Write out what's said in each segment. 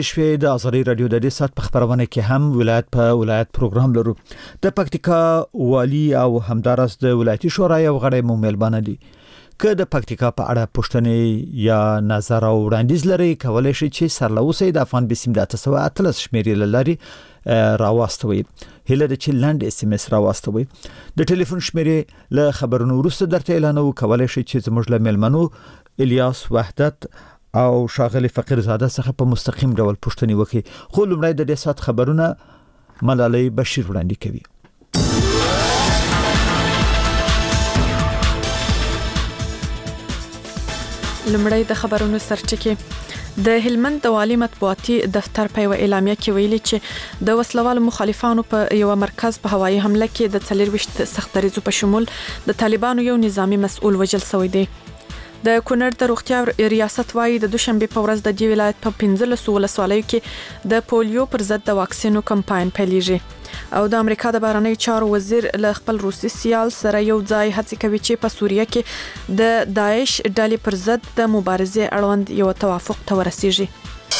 شوي د ازري رادیو د دې سات په خبرونه کې هم ولایت په ولایت پروګرام لرو. د پکتیکا والی او همدارس د ولایتي شورای او غړي مو ملبانه دي. که د پکتیکا په اړه پوښتنې یا نظر او وړاندیز لري کولای شي چې سرلوسي د افغان بسیم د 813 شمیرې لري راواستوي. هله د چلند اس ام اس راواستوي. د ټلیفون شمیرې له خبرونو وروسته درته اعلانو کولای شي چې زموږ له ملمنو الیاس وحدت او شاغلی فقیر زاده څخه په مستقیم ډول پوښتنې وکړي. خو لومړی د دې سات خبرونه ملالۍ بشیر وړاندې کوي. لومړی د خبرونو سرچکه د هلمند د والي مطبوعاتي دفتر په اعلامیه کې ویلي چې د وسلوال مخالفانو په یو مرکز په هوایي حمله کې د 24 سختدریزو په شمول د طالبانو یو نظامی مسؤل وژل شوی دی. د کونړ د روغتیا ریاست وايي د دوشنبه په ورځ د دې ولایت په 15 ولسوالیو کې د پولیو پر ضد د واکسینو کمپاین پیلېږي او د امریکا د بهرنی چارو وزیر له خپل روسي سیال سره یو ځای هڅه کوي چې په سوریه کې د داعش ډلې پر ضد د مبارزې اړوند یو توافق ته ورسیږي.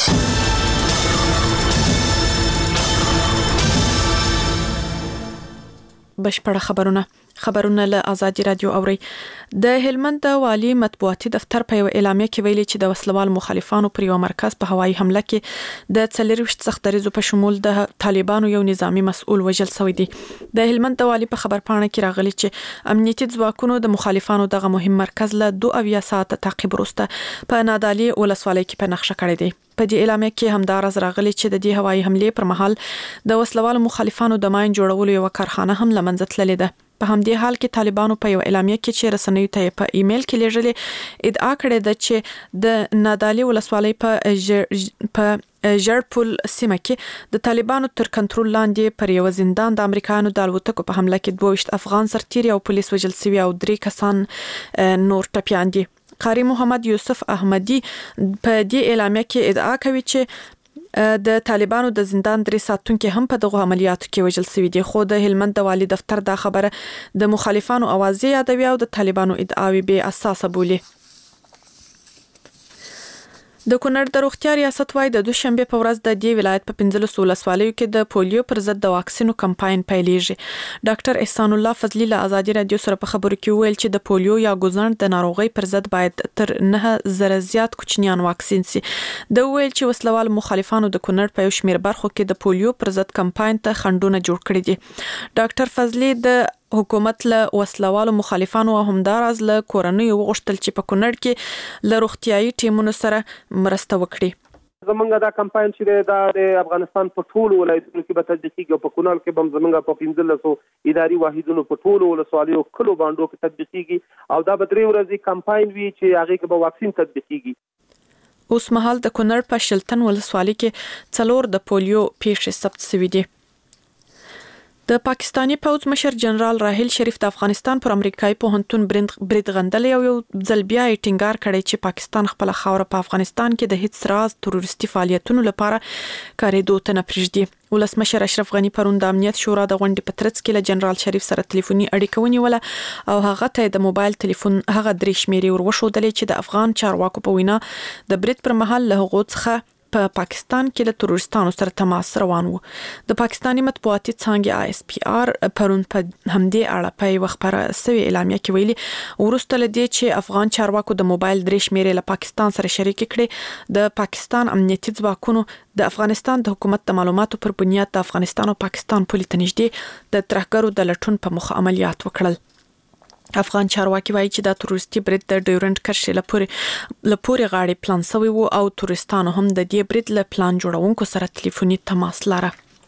بشپړه خبرونه له آزادي رادیو اوري. د هلمند د والي مطبوعاتي دفتر په اعلامیه کې ویلي چې د وسلوال مخالفانو پر یو مرکز په هوایي حمله کې د 24 سختدریزو په شمول د طالبانو یو نظامی مسؤل وژل شوی دی. د هلمند د والي په خبرپاڼه کې راغلي چې امنیتي ځواکونو د مخالفانو دغه مهم مرکز له 2 ساعت تعقیب وروسته په نادالي ولسوالۍ کې په نقشه کړی دی. په دې اعلامیه کې همدارز راغلي چې د دې هوایي حمله پر مهال د وسلوال مخالفانو د ماین جوړولو یو کارخانه هم لمنځه تللې ده. په همدې حال کې طالبانو په یو اعلامیه کې چې رسنیو ته په ایمیل کې لیږلې ادعا کړې ده چې د نادالي ولسوالۍ په ژړپول سیمه کې د طالبانو تر کنټرول لاندې پر یو زندان د امریکایانو د الوتکو په حمله کې 22 افغان سرتیري او پولیس وژل شوي او 3 کسان نور ټپیان دي. قاری محمد یوسف احمدی په دې اعلامیه کې ادعا کوي چې د طالبانو د زندان 3 ساتونکو هم په دغه عملیاتو کې وژل شوي دي. خو د هلمند د والي دفتر دا خبره د مخالفانو اوازې یادوي او د طالبانو ادعاوې بې اساسه بولي. د کونړ د روغتیا ریاست وايي د دوشنبه په ورځ د دې ولایت په 15 ولسوالیو کې د پولیو پر ضد د واکسینو کمپاین پیلېږي. ډاکټر احسان الله فضلی له آزادي رادیو سره په خبرو کې ویل چې د پولیو یا ګوزڼ د ناروغۍ پر ضد باید تر 9000 زیات کوچنیان واکسین شي. د ویل چې وسلوال مخالفانو د کونړ په یو شمېر برخو کې د پولیو پر ضد کمپاین ته خنډونه جوړ کړي دي. ډاکټر فضلی د حکومت له وسلوالو مخالفانو او همدارز له کورنیو وغوښتل چې په کونړ کې له روغتيایي ټیمونو سره مرسته وکړي. زمونږ دا کمپاین چې د افغانستان په ټولو ولایتونو کې به تطبیقیږي او په کونړ کې به زمونږ په 15 اداري واحدونو په ټولو ولسوالیو کلو باندې کې تطبیقیږي او دا به 3 ورځې کمپاین وي چې هغه کې به واکسین تطبیقیږي. اوس مهال د کونړ په شلتن ولسوالۍ کې 4 د پولیو پیښې ثبت شوې دي. د پاکستانی پوځ مشر جنرال راحیل شریف د افغانستان پر امریکایي پوهنتون برید غندلې او یو ځل بیا ټینګار کړی چې پاکستان خپل خاور په افغانستان کې د هیڅ راز تروریستي فعالیتونو لپاره کارېدو ته نه پرېږدي. ولسمشر اشرف غنی پرون د امنیت شورا د غونډې په ترڅ کې له جنرال شریف سره ټلیفوني اړیکه ونیوله او هغه ته د موبایل ټلیفون هغه 3 شمیرې ورښودلې چې د افغان چارواکو په وینا د برید پر مهال له هغو څخه په پاکستان کې له تروریستانو سره تماس روان وو. د پاکستانی مطبوعاتي څانګې ISPR پرون په همدې اړه په یو خبره سوي اعلامیه کې ویلي ورسته لدی چې افغان چارواکو د موبایل 3 شمیرې له پاکستان سره شریک کړي. د پاکستان امنیتي ځواکونو د افغانستان د حکومت د معلوماتو پر بنیاد د افغانستان او پاکستان پولي ته نږدې د ترهګرو د لټون په مخه عملیات وکړل. افغان چارواکي وایي چې د تروریستي برید د ډیورنډ کرښې لپاره غاړي پلان شوی وو او تروریستانو هم د دې برید له پلان جوړونکو سره ټلیفوني تماس لاره.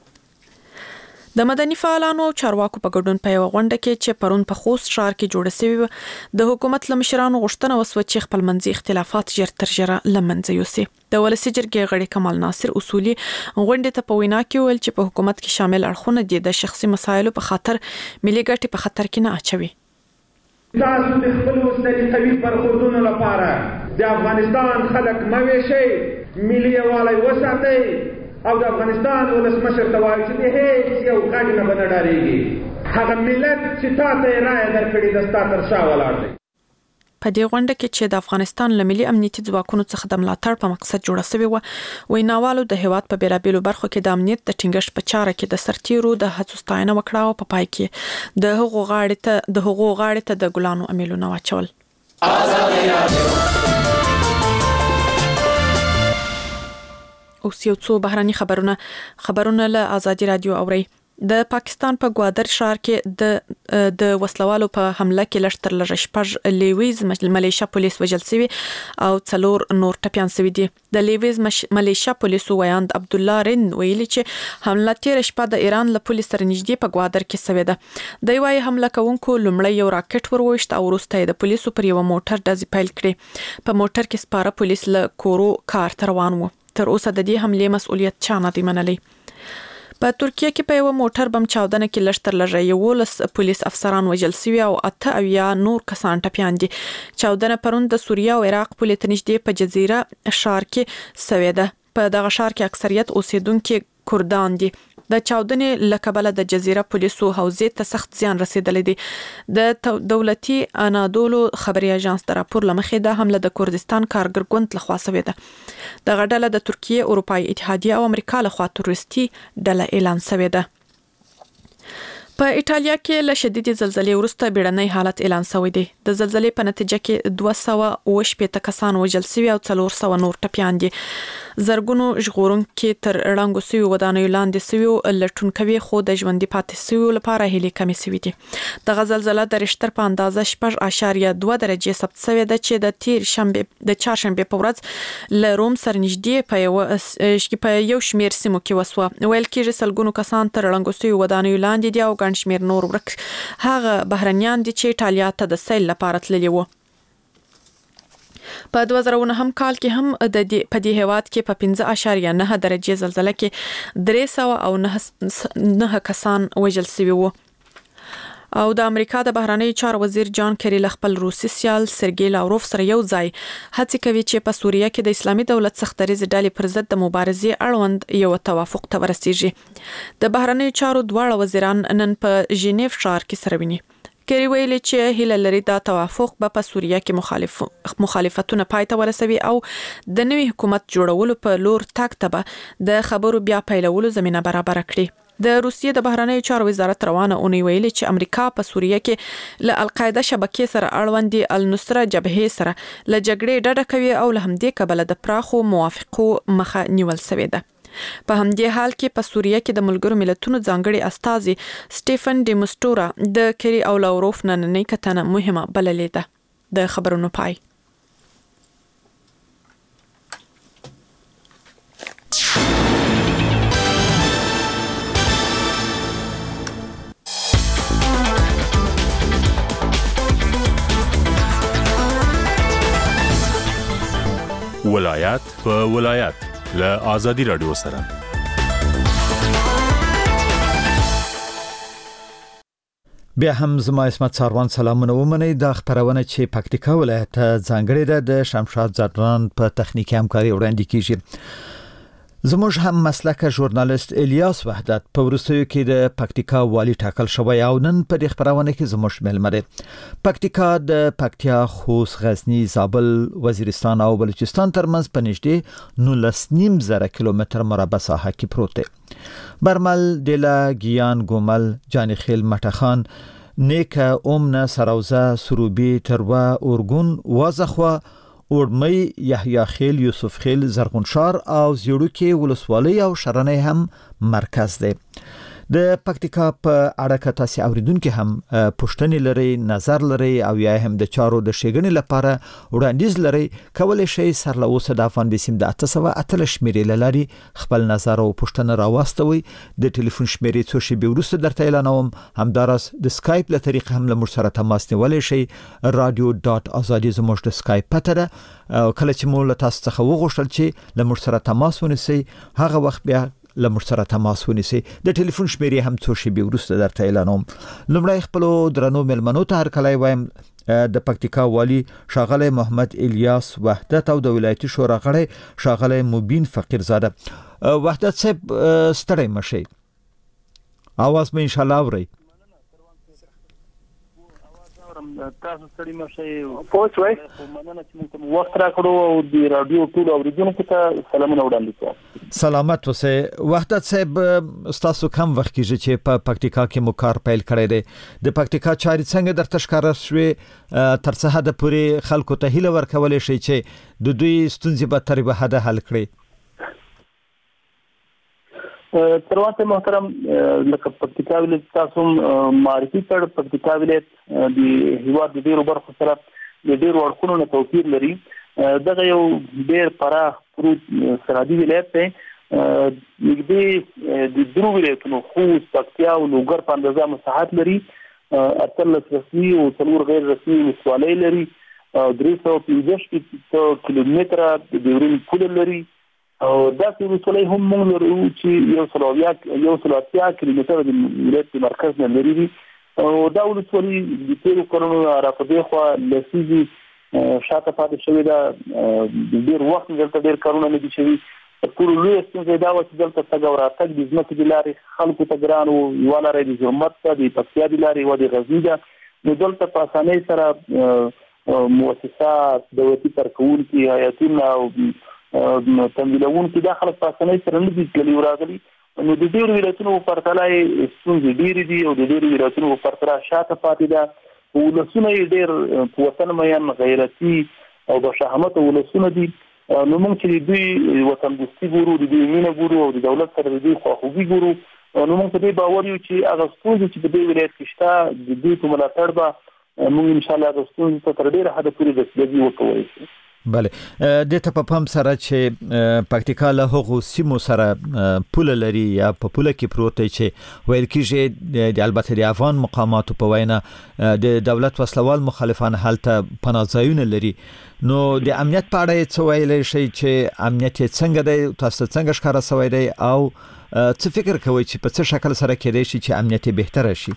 د مدني فعالانو او چارواکو په ګډون په یو غونډه کې چې پرون په خوست ښار کې جوړه شوې د حکومت له مشرانو غوښتنه وسوه چې خپلمنځي اختلافات ژر تر ژره له منځه یوسي. د ولسي جرګې غړي کمال ناصر اصولي غونډې ته په وینا کې ویل چې په حکومت کې شامل اړخونه دي د شخصي مسایلو په خاطر ملي ګټې په خطر کې نه اچوي. تاسو د خپل وسلې قوي برخوردونو لپاره د افغانستان خلک مویشي ملي یووالی وساتئ او د افغانستان ولسمشر ته وایي چې هیڅ یو غږ نه به نه ډارېږي. هغه ملت چې تا ته یې رایه درکړې ده ستا تر شا ولاړ دی. په دې غونډه کې چې د افغانستان له ملي امنیتي ځواکونو څخه د ملاتړ په مقصد جوړه شوې و ویناوالو د هیواد په بیلابېلو برخو کې د امنیت د ټینګښت په چاره کې د سرتیرو د هڅو ستاینه وکړه او په پای کې د هغو غاړې ته د ګلانو امیلونه واچول. اوس یو څو بهراني خبرونه له آزادي رادیو اوري. د پاکستان په ګوادر ښار کې د وسلوالو په حمله کې لشتر لږ لیویز ملیشیا پولیس وژل شوی او 4 نور ټپيان شوی دي. د لیویز ملیشیا پولیسو ویاند عبد الله رن ویلي چې حمله تیر شپه د ایران له پولیس سره نږدې په ګوادر کې شوې ده. د وايي حمله کوونکو لومړی یو راکټ وروښت او وروسته د پولیسو پر یو موټر ډزې پیل کړې. په موټر کې سپاره پولیس له کورو کار تر روان وو. تر اوسه د دې حمله مسؤلیت چا نه دی منلی. په ترکیه کې په یو موټر بم چاودنه کې لشتر لږ 11 پولیس افسران وژل شوي او 8 نور کسان ټپيان دي. چاودنه پرون د سوریه او عراق پولې ته نږدې په جزیره ښار کې شوې ده. په دغه ښار کې اکثریت اوسیدونکو کردان دي. د چاودنې لکبله د جزیره پولیسو حوزې ته سخت زیان رسیدلی دی. د دولتي انادولو خبري اژانس د راپور لمخې د حمله د کردستان کارګر ګوند لخوا شوې ده. دغه ډله د ترکیه، اروپای اتحادیه او امریکا لخوا تروریستي ډله اعلان شوې ده. په ایټالیا کې له شدید زلزلې وروسته بیړنی حالت اعلان شوی دی. د زلزلې په نتیجه کې 280 کسان وژل شوي او 400 نور ټپيان دي. زرګونو ژغورونکو تر ړنګو سوي ودانیو لاندې سوي لټون کوي خو د ژوندۍ پاتې سوي لپاره هلي کمی سوي دي. د غزلزله د رشتر په اندازه 6.2 درجه ثبت شوی ده چې د چهارشنبه په ورځ له روم سره نږدې په یو شمیر سیمو کې وسوه. ویل کېږي سلګونو کسان تر ړنګو سوي ودانیو لاندې دي او ګڼ شمیر نور ورک هغه بهرنیان دي چې ایټالیا ته د سیل لپاره تللي وو. په 2009 کال کې هم په دې هیواد کې په 5.9 درجه زلزلہ کې 309 کسان وژل شوي وو. او د امریکا د بهرنیو چارو وزیر جان کری له خپل روسي سیال سرګی لاوروف سره یو ځای هڅه کوي چې په سوریه کې د اسلامي دولت سختریز ډلې پر ضد د مبارزې اړوند یو توافق ته ورسیږي. د بهرنیو چارو دواړه وزیران نن په ژنیف ښار کې سره ویني. کری ویلي چې هیله لري دا توافق به په سوریه کې مخالفتونه پای ته ورسوي او د نوي حکومت جوړولو په لور تګ ته به د خبرو بیا پیلولو زمينه برابر کړي. د روسیې د بهرنیو چارو وزارت روانه اونۍ ویلي چې امریکا په سوریه کې له القاعده شبکې سره اړوند النصره جبهې سره له جګړې ډډه کوي او له همدې کبله د پراخو موافقو مخه نیول شوې ده. په همدې حال کې په سوریه کې د ملګرو ملتونو ځانګړي استازي سټيفن ډي مستورا د کری او لاوروف نننۍ کتنه مهمه بللې ده. د خبرونو پای. ولایت په ولایت له آزادي رادیو سره. بیا هم زما اسمت ساروان سلامونه ومنئ. د خبرونه چې پکتیکا ولایت ځانګړي ده د شمشاد زدران په تخنیکی همکاري وړاندې کیږي. زموږ هم مسلکه ژورنالیست الیاس وحدت په ورستیو کې د پکتیکا والی ټاکل شوی او نن په دې خبرونه کې زموږ ملمه ده. پکتیکا د پکتیا، خوست، غزنی، زابل، وزیرستان او بلوچستان ترمنځ په نږدې 19.5 کیلومتر مربع ساحه کې پروت دی. برمل، ډیلا، گیان، ګومل، جانخیل، مټخان، نیکه، اومنه، سروزه، سروبي، تروه، اورګون، وازخوا، اورمي، یحیی خیل، یوسف خیل، زرغونشار او زیړوکې ولسوالۍ او شرنۍ هم مرکز دی. د پکتیکا په اړه که تاسو اوریدونکو هم پوښتنې لري، نظر لري او یا هم د چارو د شګنې لپاره وړاندیز لري، کولای شئ سر له اوسه د افغان بسیم د 808 شمیرې لري خپل نظر او پوښتنه راوستوي. د ټلیفون شمیرې څو شی به ورسره درته اعلانوم. همدارس د سکایپ له طریقې هم له موږ سره تماس نیولای شئ. radio.azadi زموږ د سکایپ پته ده. کله چې مو له تاسو څخه وغوښتل چې له موږ سره تماس ونیسئ، هغه وخت بیا لمر سره تماس ونیسئ. د ټلیفون شمیرې هم څو شی به ورسره درته اعلانوم. لمړی خپل درنو ملمنو ته هرکلی وایم. د پکتیکا والی شاغلی محمد الیاس وحدت او د ولایتي شورا غړی شاغلی مبین فقیرزاده. وحدت صاحب ستړی مشئ، आवाज مې ان شاء الله اورئ. تاسو ستړي مشه پوښوي مننه چې موږ وخت راکړو او د رادیو ټول اوریدونکو ته سلامونه وړاندې کوم. سلامت اوسئ. وحدت صاحب تاسو کم وخت کې چې په پکتیکا کې مو کار پیل کړی دی د پکتیکا چاري څنګه درته ښکارا شوې تر څه حد پورې خلکو ته هیله ورکولې شي چې د دوی ستونزې به تر به حد حل کړي؟ تروانته محترم لکه پکتیکا ولایت تاسو معرفي کړ. پکتیکا ولایت د هیواد د ډیرو برخو سره د ډیرو اړخونو نه توپیر لري. دغه یو ډیر پراخ پروت سرحدي ولایت دی. نږدې د درو ولایتونو خوست، پکتیا او لوګر په اندازه مساحت لري. 18 رسمي او 4 غیر رسمي ولسوالۍ لري. 350 کیلومتره د ډیورین پول لري. او دا ولسوالۍ هم موږ لرو چې 180 کیلومتره د ولایت مرکز نه لري. او دا ولسوالۍ د تیرو کلونو راپدې خو لسیزي شاته پاتې شوې ده. ډېر وخت دلته ډېر کارونه نه دي شوي. ټول لوی ستونزه دا و چې دلته تګ او راتګ د ځمکې د لارې خلکو ته ګران و. یوه لاره د زرمت ته، د پکتیا د لارې یوه د غزني ده. نو دلته په اسانۍ سره مؤسسات، دولتي کارکوونکي، هیئتونه او تمویلونکي دا خلک په اسانۍ سره نه دي تللي راغلي. نو د ډېرو ولایتونو په پرتله ستونزې ډېرې دي او د ډېرو ولایتونو په پرتله شاته پاتې ده. ولسونه یې ډېر په وطن مین، غیرتي او بشهامته ولسونه دي. نو موږ چې دوی وطن دوستي ګورو، د دوی مینه ګورو او د دولت سره د دوی خواخوږي ګورو، نو موږ په دې باور یو چې هغه ستونزې چې په دې ولایت کې شته د دوی په ملاتړ به موږ انشاءالله هغه ستونزې ته تر ډېره حده پورې رسیدګي وکولی شو. بله د ته په پام سره چې پکتیکا له هغو سیمو سره پوله لري یا په پوله کې پروت دی چې ویل کېږي د البته د افغان مقاماتو په وینا د دولت وسلوال مخالفان هلته پناه ځایونه لري. نو د امنیت په اړه څه ویلی شئ چې امنیت یې څنګه دی، تاسو ته څنګه ښکاره شوی دی او څه فکر کوئ چې په څه شکل سره کېدای شي چې امنیت یې بهتره شي؟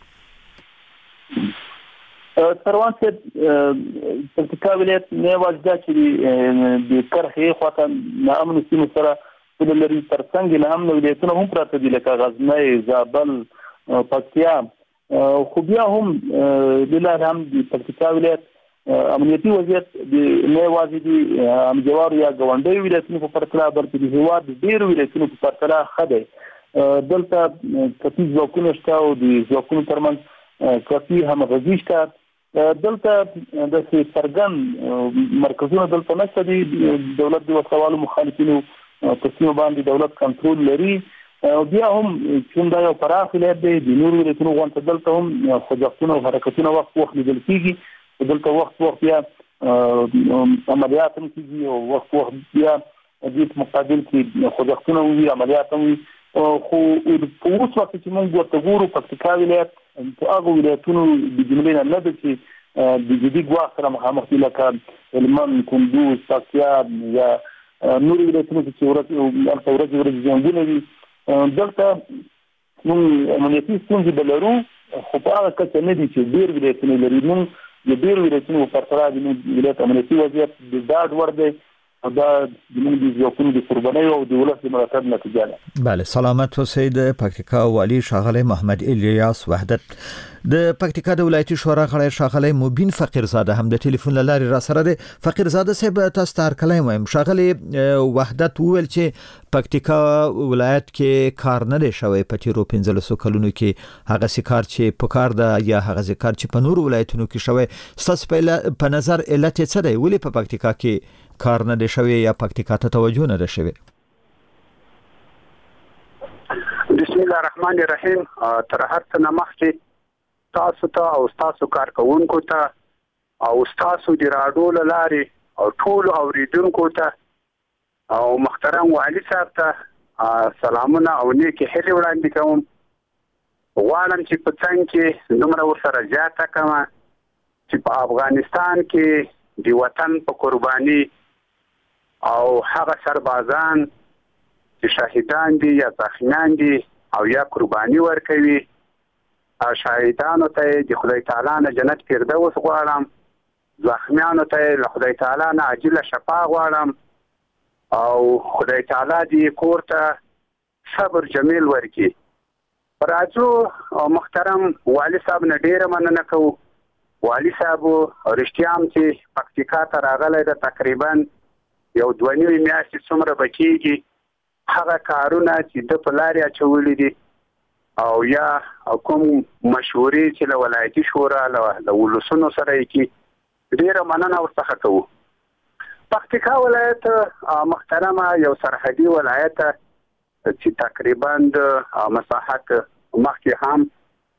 سروان صاحب پکتیکا ولایت نه یوازې دا چې د کرښې خواته ناامنو سیمو سره پوله لري، تر څنګ ناامنه ولایتونه هم پراته دي لکه غزنی، زابل، پکتیا. خو بیا هم دلته هم د پکتیکا ولایت امنیتي وضعیت نه یوازې د همجوارو یا ګاونډیو ولایتونو په پرتله بلکې د هېواد د ډېرو ولایتونو په پرتله ښه دی. دلته کافي ځواکونه شته او د ځواکونو ترمنځ کافي همغږي شته. دلته داسې څرګند مرکزونه دلته نشته دي. دولت د وسلوالو مخالفینو په سیمه باندې دولت کنټرول لري. بیا هم چون دا یو پراخ ولایت دی، د نورو ولایتونو غوندې دلته هم خوځښتونه او حرکتونه وخت لیدل کېږي. دلته وخت بیا عملیات هم کېږي او وخت بیا دې په مقابل کې خوځښتونه وي، عملیات هم وي. خو په اوس وخت کې موږ ورته ګورو پکتیکا ولایت په هغو ولایتونو د جملې نه نه ده چې د جدي ګواښ سره مخامخ دي لکه هلمند، کندوز، پکتیا یا نورو ولایتونو کې چې هلته ورځې جنګونه وي. دلته موږ امنیتي ستونزې به لرو خو په هغه کچه نه دي چې ډېر ولایتونه لري. موږ د ډېرو ولایتونو په پرتله د ولایت امنیتي وضعیت د ډاډ وړ دی. دا زموږ د ځواکونو د قربانۍ او د ولس د ملاتړ نتیجه ده. بله سلامت اوسئ. د پکتیکا والي ښاغلی محمد الیاس وحدت. د پکتیکا د ولایتي شورا غړی ښاغلی مبین فقیرزاده هم د ټلیفون له لارې را سره دی. فقیرزاده صاحب تاسو ته هرکلی وایم. ښاغلی وحدت وویل چې پکتیکا ولایت کې کار نه دی شوی په تیرو 15 کلونو کې، هغسې کار چې په کار ده یا هغسې کار چې په نورو ولایتونو کې شوی. ستاسو په نظر علت یې څه دی؟ ولې په پکتیکا کې کار نه دی شوی یا پکتیکا ته توجه نه ده شوی؟ بسم الله الرحمن الرحیم. تر هر څه نه مخکې تاسو ته او تاسو کارکوونکو ته او تاسو د راډیو له لارې او ټول اوریدونکو ته او محترم والي صاحب ته سلامونه او نیکې هیلې وړاندې کوم. غواړم چې په څنګ کې دومره ورسره زیاته کړم چې په افغانستان کې د وطن په قرباني او هغه سربازان چې شهیدان دي یا زخمیان دي او یا قرباني ورکوي، شهیدانو ته د خدای تعالی نه جنت فردوس غواړم، زخمیانو ته له خدای تعالی نه عاجله شفا غواړم او خدای تعالی دې کور ته صبر جمیل ورکړي. راځو محترم والي صاحب نه ډېره مننه کوو. والي صاحب رښتیا هم چې پکتیکا ته راغلی د تقریبا یو 2.5 میاشتې څومره به کېږي هغه کارونه چې د په لارې اچولي دي او یا کوم مشورې چې له ولایتي شورا له ولسونو سره یې کې ډېره مننه ورڅخه کوو. پکتیکا ولایت محترمه یو سرحدي ولایت چې تقریبا د مساحت مخکې هم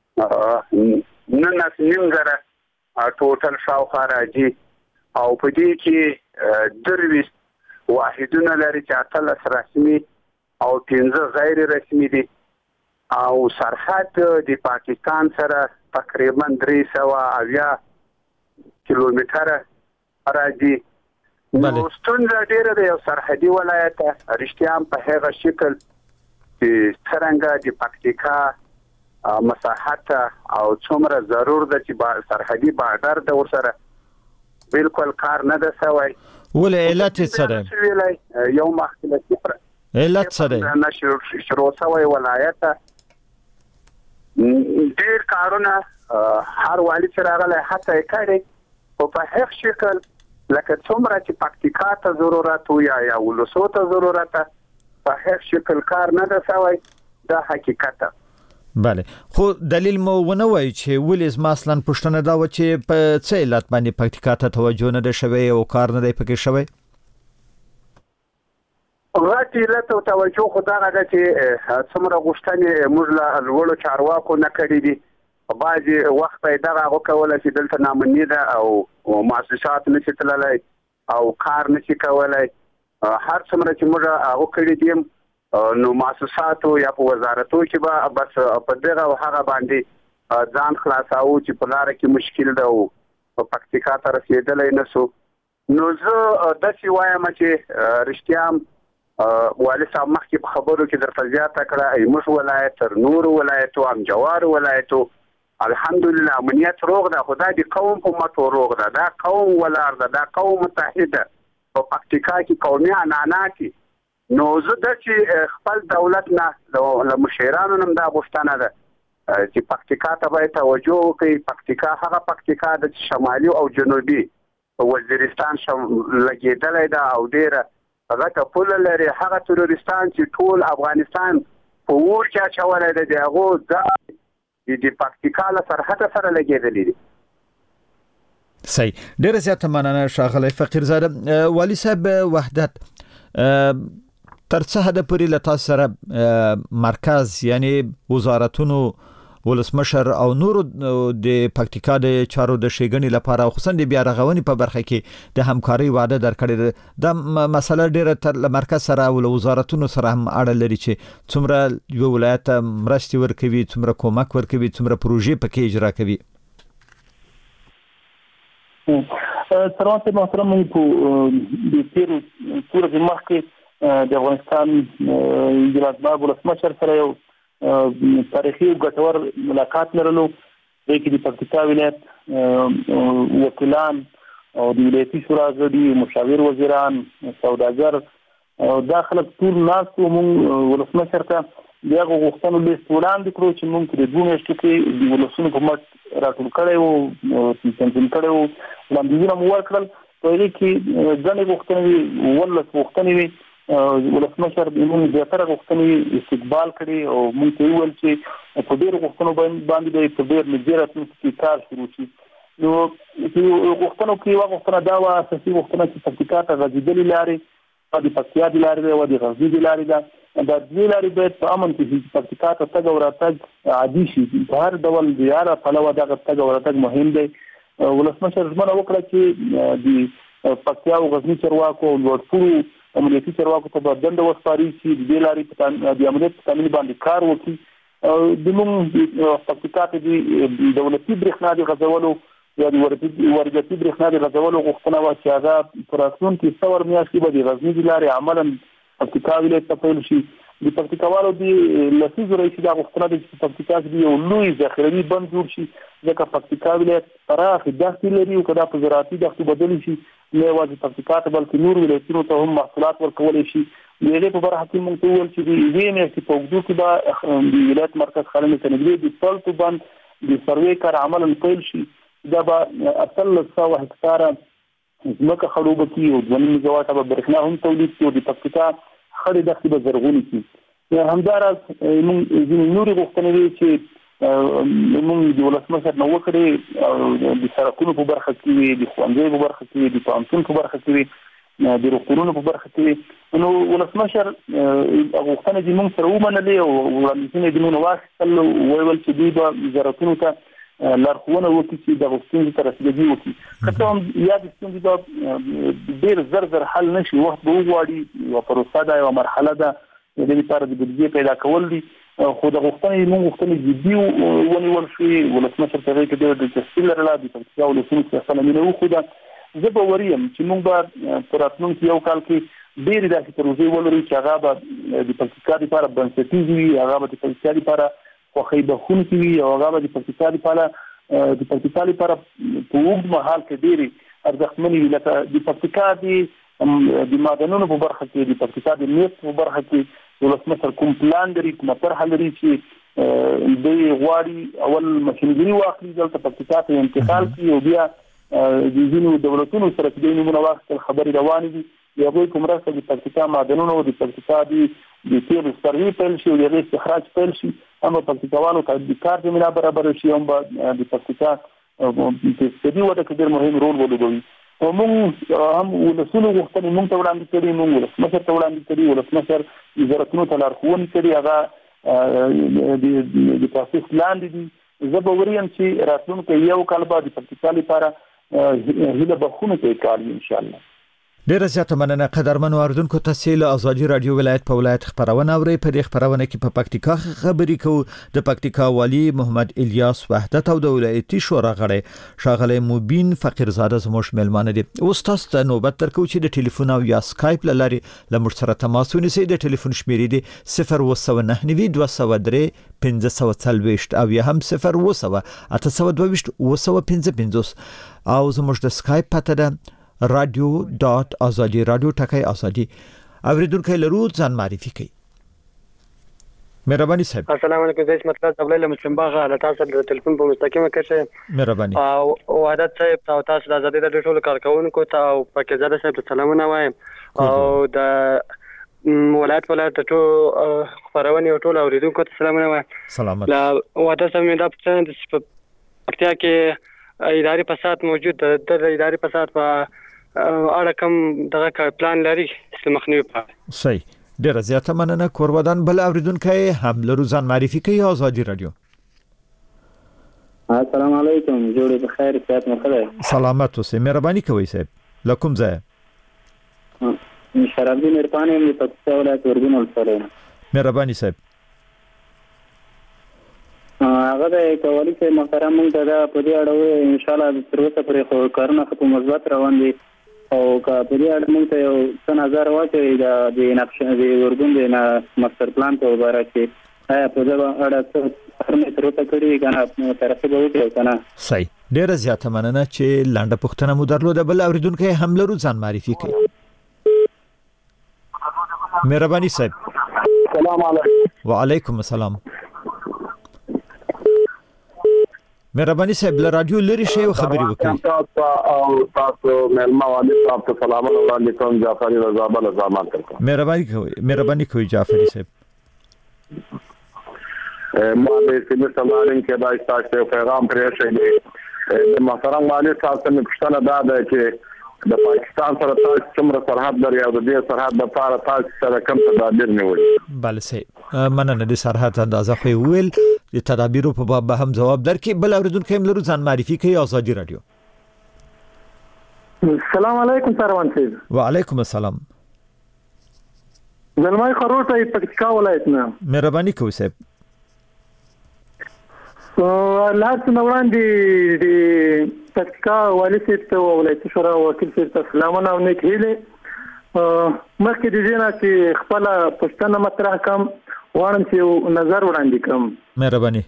9.5 ټوټل شاوخوا راځي او په دې کې 23 واحدونه لري چې 18 رسمي او 15 غیر رسمي دي او سرحد د پاکستان سره تقریبا 300 کیلومتره راځي. نو ستونزه ډیره ده یو سرحدي ولایت رښتیا هم په هغه شکل چې څرنګه د پکتیکا مساحت او څومره ضرور ده چې سرحدي بارډر د ورسره بالکل کار نه ده سوی. ولې علت څه ده؟ یو مخکله صفر علت څه ده؟ نه شروع سوی ولایت ډیر کارونه هر والي چې راغلی هڅه یې کړې او په هغه شکل لکه څومره چې پکتیکا ته ضرورت و یا ولسو ته ضرورت په هغه شکل کار نه ده سوی. دا حقیقت ده. بله خو دلیل مو ونه وایي چې ولې زما اصلا پوښتنه دا و چې په څه علت باندې پکتیکا ته توجه نه ده شوی او کار نه دی پکې شوی؟ غټ علت او توجه خو دغه ده چې څومره غوښتنې موږ له لوړو چارواکو نه کړي دي. بعضې وخت یې دغه هغه کولی چې دلته نامني ده او مؤسسات نشي تللی او کار نشي کولی. هر څومره چې موږ هغه کړي دي نو مؤسساتو یا په وزارتو کې به بس په دغه هغه باندې ځان خلاصاو چې په لاره کې مشکل ده او په پکتیکا ته رسېدلی نه سو. نو زه داسې وایم چې رښتیا والي صاحب مخکې په خبرو کې درته زیاته کړه موږ ولایت تر نورو ولایتو همجوارو ولایتو الحمدلله امنیت روغ ده. خو دا د قوم په مټو روغ ده. دا قوم ولاړ ده. دا قوم متحد ده. په پکتیکا کې قومي عنعنات نو زه د چې خپل دولت نه له مشیرانو نم دا غوښتنه ده چې پکتیکا ته باید توجه وکړي. پکتیکا هغه پکتیکا د شمالي او جنوبي وزیرستان لګېدلی ده او ډېره غټه پوله لري. هغه تروریستان چې ټول افغانستان په اور کې اچولی دی د هغو ځای د پکتیکا له سرحد سره لګېدلی دي. صحیح. ډېره زیاته مننه ښاغلی فقیرزاده. والي صاحب وحدت تر څه حد پورې له تاسو سره مرکز یعنی وزارتونو ولسمشر او نورو د پکتیکا د چارو د ښېګڼې لپاره خصوصا د بیا رغونې په برخه کې د همکارۍ وعده درکړې ده. دا مسله ډېره تر مرکز سره او له وزارتونو سره هم اړه لري چې څومره یو ولایت مرستې ورکوي، څومره کومک ورکوي، څومره پروژې پکې اجرا کوي. سلامت محترم په تیرو څو مخکې د افغانستان جلال‌آباد ولسمشر سره یو تاریخي ګټور ملاقات لرلو. د کې د پکتیکا ولایت وکیلان او د ولایتي شورا غړي، مشاور وزیران، سوداګر دا خلک ټول ناست وو. موږ ولسمشر ته د هغو غوښتنو لیست وړاندې کړو چې موږ د 2 میاشتو کې د ولسونو په مټ راټول کړی وو، تنظیم کړی وو، وړاندیزونه مو ورکړل. په هغې کې ګڼې غوښتنې وي، 19 غوښتنې وي. ولسمشر موږ زیاتره غوښتنې استقبال کړي او موږ ته وویل چې په ډېرو غوښتنو باندې به په ډېر نږدې راتلونکي کې کار شروع شي. نو غوښتنو کې یوه غوښتنه دا وه، اساسي غوښتنه چې پکتیکا ته غځېدلې لارې د پکتیا د لارې ده او د غزني د لارې ده. دا دوې لارې باید په امن کې شي چې پکتیکا ته تګ او راتګ عادي شي. په هر ډول د هره پلوه دغه تګ او راتګ مهم دی. ولسمشر ژمنه وکړه چې د پکتیا او غزني چارواکو او لوړپوړو امنیتي چارواکو ته به دنده وسپاري چې د دې لارې د امنیت په تامین باندې کار وکړي. زموږ پکتیکا ته د دولتي برېښنا د غځولو یا د وارداتي برېښنا د غځولو غوښتنه وه چې هغه په راتلونکي څلور میاشتې کې به د غزني د لارې عملا پکتیکا ولایت ته پیل شي. د پکتیکاوالو د لسیزو راهیسې دا غوښتنه ده چې پکتیکا کې یو لوی ذخیروي بند جوړ شي، ځکه پکتیکا ولایت پراخې دښتې لري او که دا په زراعتي دښتو بدلې شي نه یوازې پکتیکا ته بلکې نور ولایتونو ته هم محصولات ورکولی شي. د هغې په برخه کې موږ ته وویل چې د یوې میاشتې په اوږدو کې به د ولایت مرکز ښارونو ته نږدې د 12 بند د سروې کار عملا پیل شي دا به اصل 100 هکتاره ځمکه خړوبه کړي او 2 میگاواټه به برېښنا هم تولید کړي او د پکتیکا خړې دښتې به زرغونې کړي. همداراز موږ ځینې نورې غوښتنې دي چې موږ د ولسمشر نه وکړې د سړکونو په برخه کې وي، د ښوونځیو په برخه کې وي، د پوهنتون په برخه کې وي، د روغتونونو په برخه کې وي. نو ولسمشر غوښتنې دې موږ سره ومنلې او وړاندیزونه دې موږ واخیستل، ویل چې دوی به وزارتونو ته لارښوونه وکړي چې دغه ستونزې ته رسیدګي وکړي. که څه هم یا د ستونزې به ډېر زر حل نه شي، وخت به وغواړي، یوه پروسه ده، یوه مرحله ده، د دې لپاره د بودیجې پیدا کول دي. خو د غوښتنې موږ غوښتنې جدي ونیول شوې. ولسمشر په هغې کې ډېر دلچسپي لرله، د پکتیکا ولسونو سره خپله مینه وښوده. زه به وریم چې موږ به په راتلونکي یو کال کې ډېرې داسې پروژې ولرو چې هغه به د پکتیکا لپاره بنسټیزې وي، هغه به د پکتیکا لپاره خوښۍ بښونکې وي او هغه به د پکتیکا لپاره په اوږد مهال کې ډېرې ارزښتمنې وي. لکه د پکتیکا د معدنونو په برخه کې، د پکتیکا د نفت په برخه کې ولسمشر کوم پلان لري، کومه طرحه لري چې دوی غواړي اول ماشینګري واخلي، دلته پکتیکا ته انتقال کړي او بیا د ځینو دولتونو سره چې دوی نومونه واخیستل خبرې روانې دي، د هغوی په مرسته د پکتیکا معدنونو او د پکتیکا د تیلو سروې پیل شي او د هغې استخراج پیل شي. هم پکتیکاوالو ته د کار زمینه برابره شي، هم به د پکتیکا په اقتصادي وده کې ډېر مهم رول ولوبوي. او موږ هم ولسونو غوښتنې موږ ته وړاندې کړي، موږ ولسمشر ته وړاندې کړي، ولسمشر وزارتونو ته لارښوونې کړي، هغه د پروسس لاندې دي. زه به وریم چې راتلونکی یو کال به د پکتیکا لپاره هیله بښونکی کار وي انشاءالله. ډیره زیاته مننه قدرمنو اوریدونکو. تاسو له ازادي رادیو ولایت په ولایت خبرونه اورئ. په دې خبرونه کې په پکتیکا خبرې کوو د پکتیکا والی محمد الیاس وحدت او د ولایتي شورا غړی ښاغلی مبین فقیرزاده زموږ مېلمانه دي. اوس تاسو ته نوبت درکو چې د ټلیفون او یا سکایپ له لارې له موږ سره تماس ونیسئ. د ټلیفون شمیرې دي 029 203 1540 او یا هم 0 822 او زموږ د سکایپ پته ده radio.azadi radio ټکی ازادي. اوریدونکو لرو ځان معرفي کړئ. مهرباني صاحب. السلام علیکم. زه مطلب تبلیغ مسلم باغ له تاسو سره ټلیفون په مستقیمه کې مهرباني. او عادت صاحب تاسو د ازادي رادیو ټول کارکونکو ته او پکې زړه صاحب سلامونه وایم او د ولایت ټول خبرونه ټول اوریدونکو ته سلامونه وایم. سلامت. لا عادت صاحب مې دا په پکتیا کې اداري فساد موجود ده. د اداري فساد په اړه کوم دغه پلان لري چې مخنیوي وکړي؟ صحیح. ډیره زیاته مننه. کوربدان بل اوریدونکو هم له روزان معرفي کوي ازادي رادیو. السلام علیکم. جوړې بخیر، صحت مو ښه ده؟ سلامت اوسئ. مهرباني کوئ صاحب. لکم ځای شرف الدین عرفانی د پکتیا ولایت اردن ولسوالۍ. مهرباني صاحب. هغه د کوالي صاحب محترم موږ ته په دې اړه ان شاء الله تر اوسه پرې کارونه په مثبت روان دي او که په دې اړه موږ ته یو څه نظر واچوي د نقشه د اردن د ماستر پلان په اړه چې آیا په دې اړه څه کارونه تر اوسه کړي کنه طرفه به وکړي کنه؟ صحیح. ډیره زیاته مننه چې لنډه پوښتنه مو درلوده. بل اوریدونکو هم لرو ځان معرفي کوي. مهرباني صاحب. السلام علیکم. وعلیکم السلام. مهرباني صاحب له رادیو لري شی خبري وکړئ. تاسو مېلمه والي صاحب ته سلامونه وړاندې کوم. جعفري رضا بل زمان کوم. مهرباني کوي جعفري صاحب. ما د سیمه سمارین کې دا تاسو پیغام پرې شوی د محترم والي صاحب ته پوښتنه ده چې د پاکستان سره تاسو څومره سرحد لري او د دې سرحد لپاره تاسو سره کوم تدابیر نیولي؟ بله صحیح. مننه. د سرحد اندازه خو ویل د تدابیرو په باب به هم جواب درکې. بل اوریدونکو هم لرو ځان معرفي کوي. ازادي رادیو. السلام علیکم سروان صاحب. وعلیکم السلام. زلمای خروټه پکتیکا ولایت نه. مهرباني کوي صاحب. لاس وړاندې د پکتیکا والی صاحب ته ولایتي شورا وکیل صاحب ته سلامونه او نیک هیلې. مخکې د دې نه چې خپله پوښتنه مطرح کړم غواړم چې یو نظر وړاندې کړم. مهرباني.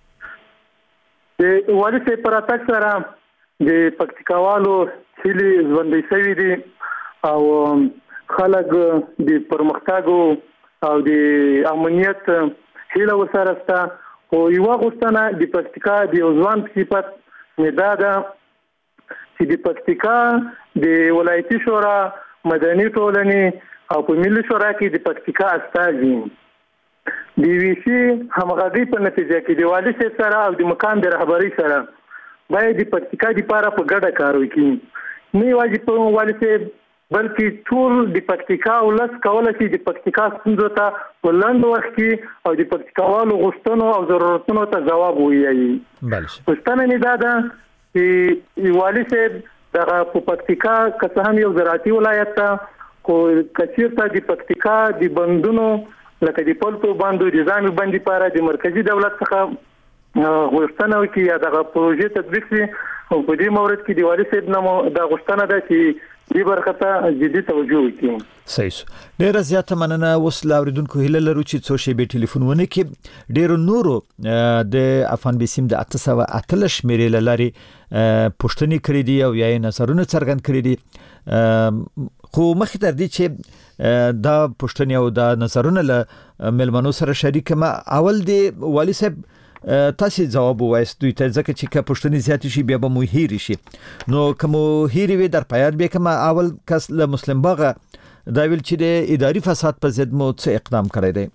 د والی صاحب په راتګ سره د پکتیکاوالو هیلې ژوندۍ شوي دي او خلک د پرمختګ او د امنیت هیله ورسره شته. خو یوه غوښتنه د پکتیکا د یو ځوان په صفت دا ده چې د پکتیکا د ولایتي شورا مدني ټولنې او په ملي شورا کې د پکتیکا استازي دی وی سي همغږي په نتیجه کې د والي سره او د مقام د رهبري سره باید د پکتیکا لپاره په ګډه کار وکړي نه واجب په والي سره بلکې ټول د پکتیکا ولس کولای شي د پکتیکا ستونزو ته په لنډ وخت کې او د پکتیکاوالو غوښتنو او ضرورتونو ته ځواب ووایي. پښتنه نه ده چې والي سره د پکتیکا که هم یو زراعتي ولایت ته کو کثیر ته د پکتیکا د بندونو لکه د پلتو باندې د ځان باندې لپاره د مرکزی دولت څخه غوښتنه وکړي یا د پروژې تطبیق شي او په دې مورد کې د والي صاحب نامو د غوښتنه ده چې دې برخه ته جدي توجه وکړي. صحیح. ډیر زیاته مننه. اوس لاوریدونکو هیله لرو چې څو شی به ټلیفونونه کې ډیر نورو د افغان بیسیم د 808 شمیرې لاري پښتني کړی دی او یا نظرونه څرګند کړی دي خو مخکې تر دې چې دا پښتني او دا نظرونه له ملمنو سره شریک ما اول دی والي صاحب تاسو جواب وایست دوی ته ځکه چې که پښتني زیات شي بیا به مو هېری شي نو کوم هېری وي در پایاد به کوم اول کس له مسلم باغه دا ویل چې د اداري فساد په ضد مو څه اقدام کړی دی.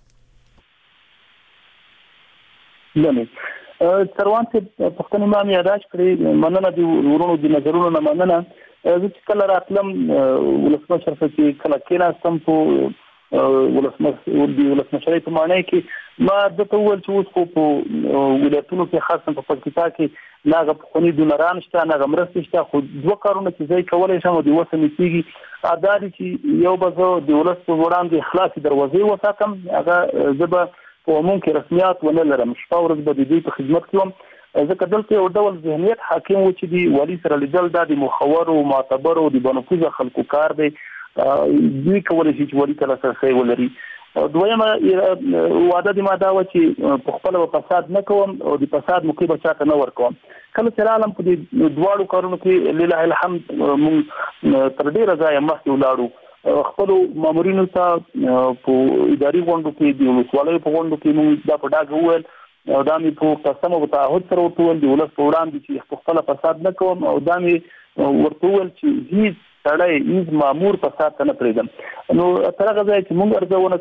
لنه تروان ته پښتني ما یاداش کړی مننه دی ورونو د نظرونو نه مننه زه چې کله راتلم ولسمشر چې کله کېناستم په ولسمشرۍ په معنی کې ما دته وویل چې اوس په ولایتونو کې خاصه په پکتیکا کې ناغه پخونی دونران شته ناغه مرستې شته خو دوه کارونه چې ځای کولای شم د وسه میږي اداري چې یو بزو د ولس په وړاندې خلاصي دروازې وساتم هغه زبا په عموم کې رسمیات ونه لرم شپه ورځ به د دې په خدمت کې وم ځکه دلته یو ډول ذهنیت حاکم و چې دی والي سره لیدل د مخور او معتبر او د بنفوذ خلکو کار دی دوی کولای شي چې والي سره سره ولري. دویمه وعده د ماده و چې په خپل فساد نه کوم او د فساد مخې چاته نه ورکوم. کله چې عالم په دې دواړو کارونو کې لله الحمد مون تر ډیره ځای مخکې ولاړو خپل مامورینو ته په اداري غونډو کې د ولسوالۍ په غونډو کې مون دا په ډاګه وویل او دا مې په قسم او تعهد سره ورته دی ولس په وړاندې چې خپل فساد نه کوم او دا مې ورته ویل چې هیڅ سړی هیڅ مامور فساد نه پرېږدم. نو تر هغه ځای چې موږ ارزونه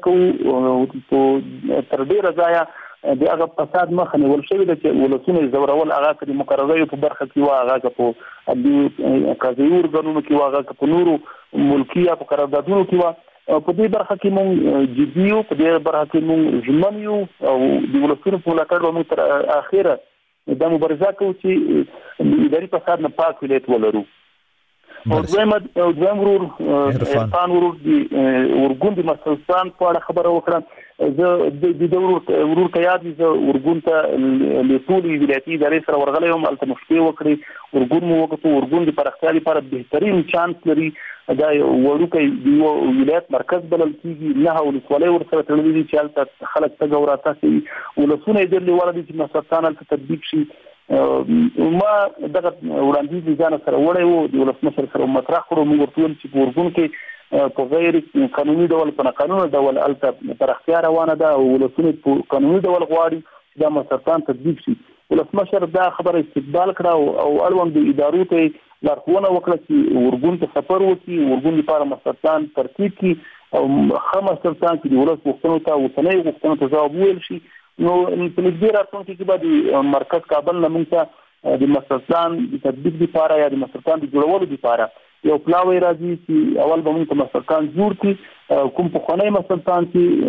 کوو تر ډیره ځایه د هغه فساد مخه نیول شوې ده چې ولسونه زورول هغه د مقرراتو په برخه کې وا هغه په د قضایي ارګانونو کې وا هغه په نورو ملکي یا په قراردادونو کې وا په دې برخه کې مونږ جدي یو په دې برخه کې مونږ ژمن یو او د ولسونو په ملاتړ باندې تر اخره د مبارزه کوو چې اداري فساد نه پاک ولایت ولرو. او دویم ورور عرفان ورور د ورګون د مسلسان په اړه خبره وکړه زه د ورور ته یاد زه ورګون ته له ټولې ولایتي ادارې سره ورغلی وم هلته مشورې وکړې ورګون مو وکړو ورګون د پراختیا لپاره بهترین چانس لري دا وړوکی د ولایت مرکز بلل کېږي نه ولسوالۍ ورسره تړلي دي چې هلته خلک تګ او راتګ کوي ولسونه یې ډېر لیواله دي چې مسلسان هلته تطبیق شي. ما دغه وړاندیز ځان سره وړی وو د ولسمشر سره مطرح کړو موږ ورته ویل چې په ورګون کې په غیر قانوني ډول په قانوني ډول هلته پراختیا روانه ده او ولسونه په قانوني ډول غواړي چې دا مسلسان تطبیق شي. ولسمشر دا خبره استقبال کړه او اړوند د ادارو ته لارښوونه وکړه چې ورګون ته سفر وکړي ورګون لپاره مسلسان ترتیب کړي او ښه مسلسان چې د ولس غوښتنو ته اوسنۍ غوښتنو ته ځواب وویل شي. نو په نږدې راتلونکي کې به د مرکز کابل نه موږ ته د مسلسان د تطبیق لپاره یا د مسلسان د جوړولو لپاره یو پلاوی راځي چې اول به موږ ته مسلسان جوړ کړي کوم پخوانی مسلسان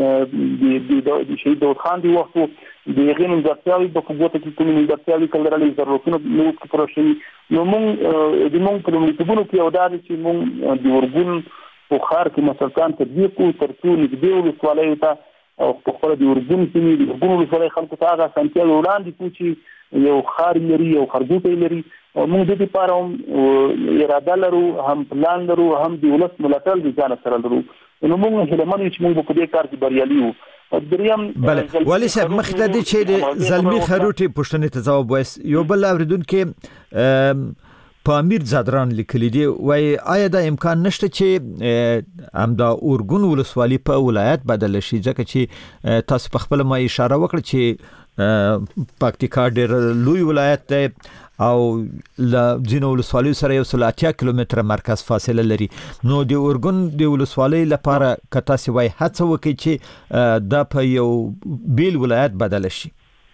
چې د شهید داود خان دی وخت د هغې نیمګړتیاوې په قوته کې کومې نیمګړتیاوې کوم لرلې ضرورتونه موږ کې پوره شوي نو موږ په لومړیتوبونو کې یو دا دی چې موږ د ورګون په ښار کې مسلسان تطبیق کړو تر څو نږدې ولسوالیو ته او په خپل د ورګون سیمې د ورګون ولسوالۍ خلکو ته هغه اسانتیاوې وړاندې کړو چې یو ښار لري یو ښارګوټی لري موږ د دې لپاره هم اراده لرو هم پلان لرو هم د ولس ملاتړ د ځان سره لرو نو موږ هیله من یو چې موږ په دې کار کې بریالي یو. بله والي صاحب مخکې د دې چې د زلمي خروټي پوښتنې ته ځواب وایست یو بل اوریدونکو په امیر زادران لیکلي دی وای آیا دا امکان نشته چې همدا اورګون ولسوالي په ولایت بدل شي ځکه چې تاسو په خپل ما اشاره وکړه چې پکتیکا ډېر لوی ولایت دی او ل ځینو ولسوالیو سره 180 کیلومتره مرکز فاصله لري. نو د اورګون د ولسوالۍ لپاره کتا سوای هڅه وکړي چې دا په یو بیل ولایت بدل شي.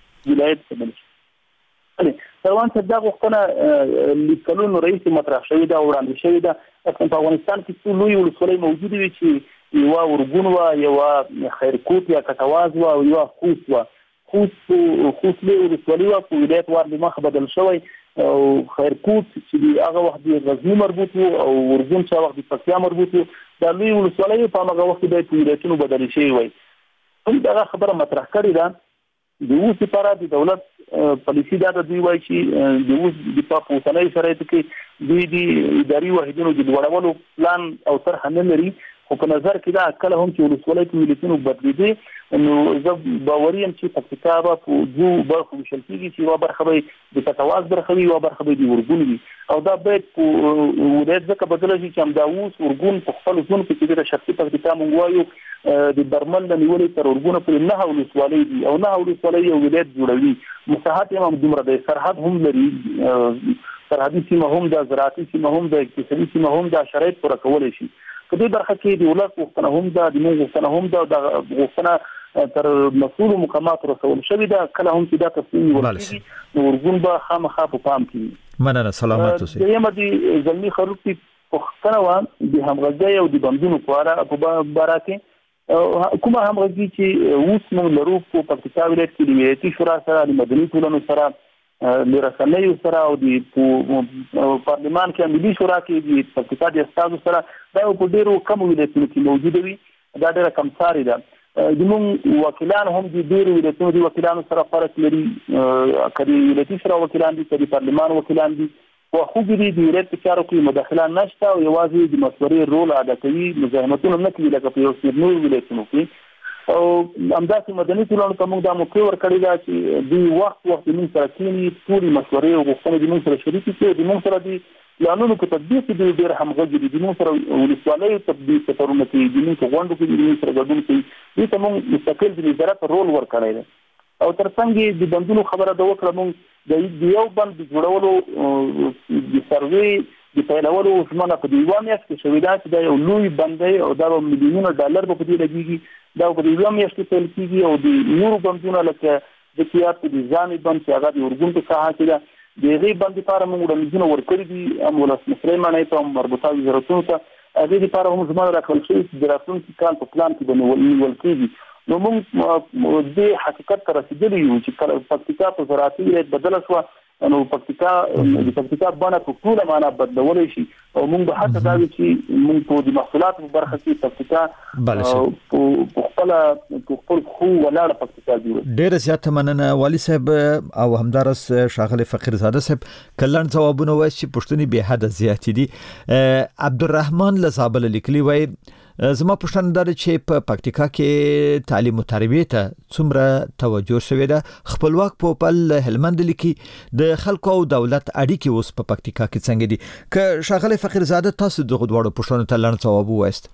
روان څه دا غوښتنه لیکلونو رئیس مطرح شوی دا وړاندې شوی دا په افغانستان کې څو لوی ولسوالۍ موجود دي چې یو اورګون وا یو خیرکوټ یا کټواز وا او یو خوست وا. خوست له ولسوالۍ وا په ولایت وار د مخ بدل شوی او خیرکوټ چې هغه وخت د غزنی مربوط وو او اورګون چې وخت د پکتیا مربوط وو. دا لوی ولسوالۍ په هغه وخت د ولایتونو بدل شوی وای. هم دا خبره مطرح کړې ده د اوس لپاره د دولت پالیسي دا د دوی وایي چې د اوس د په اوسنۍ شرایطو کې دوی د اداري واحدونو د لوړولو پلان او طرح نه لري. خو په نظر کې دا کله هم چې ولسوالۍ په ملیتونو بدلېدي نو زه باوري یم چې پکتیکا به په دوه برخو ویشل کېږي چې یوه برخه به د کټواز برخه وي، یوه برخه به د اورګون وي. او دا باید په ولایت ځکه بدله شي چې همدا اوس اورګون په خپلو ژوند کې چې د شخصي پکتیکا موږ وایو د برمل د نیولې تر اورګونه پورې 9 ولسوالۍ دي او 9 ولسوالۍ یو ولایت جوړوي. مساحت یې هم دومره دی، سرحد هم لري، سرحدي سیمه هم ده، زراعتي سیمه هم ده، اقتصادي سیمه هم ده، شرایط پوره کولی شي. په دې برخه کې د ولس غوښتنه هم ده، د موږ غوښتنه هم ده، د غوښتنه تر مسؤلو مقاماتو رسول شوې ده. کله هم چې دا تصمیم نیول کېږي نو اورګون به خامخا په پام کې. مننه، سلامت اوسئ. درېیمه د زلمي خروقي پوښتنه وه د همغږۍ او د بندونو په باره کې. کومه همغږي چې اوس موږ لرو په پکتیکا ولایت کې د ولایتي شورا سره، د مدني ټولنو سره، د رسنیو سره او د پارلمان کې ملي شورا کې د پکتیکا د استادو سره دا په ډیرو کم ولایتونو کې موجوده وي. دا ډیره کمساري ده. زموږ وکیلان هم د ډیرو ولایتونو د وکیلانو سره فرق لري. که د ولایتي شورا وکیلان دي، که د پارلمان وکیلان دي، خو د ولایت په چارو کې مداخله نشته او یوازې د مشورې رول ادا کوي، مزاحمتونه نه کوي لکه په یو څو نور ولایتونو کې. او همداسې مدني ټولنو ته موږ دا موقع ورکړې ده چې دوی وخت زموږ سره کښېني، ټولې مشورې او غوښتنې زموږ سره شریکې کړي. زموږ سره د پلانونو په تطبیق کې دوی ډېر همغږي دي. زموږ سره ولسوالیو تطبیق سفرونه کوي، زموږ په غونډو کې زموږ سره ګډون کوي. دوی ته موږ مستقل د نظارت رول ورکړی دی. او تر څنګ د بندونو خبره ده وکړه، موږ د یو بند د جوړولو د سروې د پیلولو ژمنه په دې یوه میاشت کې شوې ده چې دا یو لوی بند دی او دا به میلیونونه ډالر به په دې لګېږي. دا به د یوه میاشت کې پیل کېږي او د نورو بندونه لکه د کیات د ځاني بند چې هغه د اورګون په ساحه کې ده، د هغې بند لپاره موږ وړاندیزونه ورکړي دي هم ولسمشرۍ معنی ته هم مربوطه وزارتونو ته. هغې لپاره هم ژمنه راکړل شوې چې د راتلونکي کال په پلان کې به نیول کېږي. نو موږ دې حقیقت ته رسېدلي یو چې کله پکتیکا په زراعتي ولایت بدله شوه نو د پکتیکا بڼه په ټوله معنا بدلولی شي. او موږ به هڅه دا وي چې موږ په د محصولاتو په برخه کې پکتیکا په خپل خو ولاړه پکتیکا جوړوي. ډېره زیاته مننه والي صاحب او همدارس ښاغلی فقیرزاده صاحب. کلن ځوابونه وایي چې پوښتنې بې حده زیاتې دي. عبدالرحمن له زابله لیکلي وایي زما پوښتنه دا ده چې په پکتیکا کې تعلیم او تربیې ته څومره توجه شوې ده. خپلواک پوپل هلمند لیکي د خلکو او دولت اړیکې اوس په پکتیکا کې څنګه دي. که ښاغلی فقیرزاده تاسو دغه دواړو پوښتنو ته لنډ ځواب ووایاست.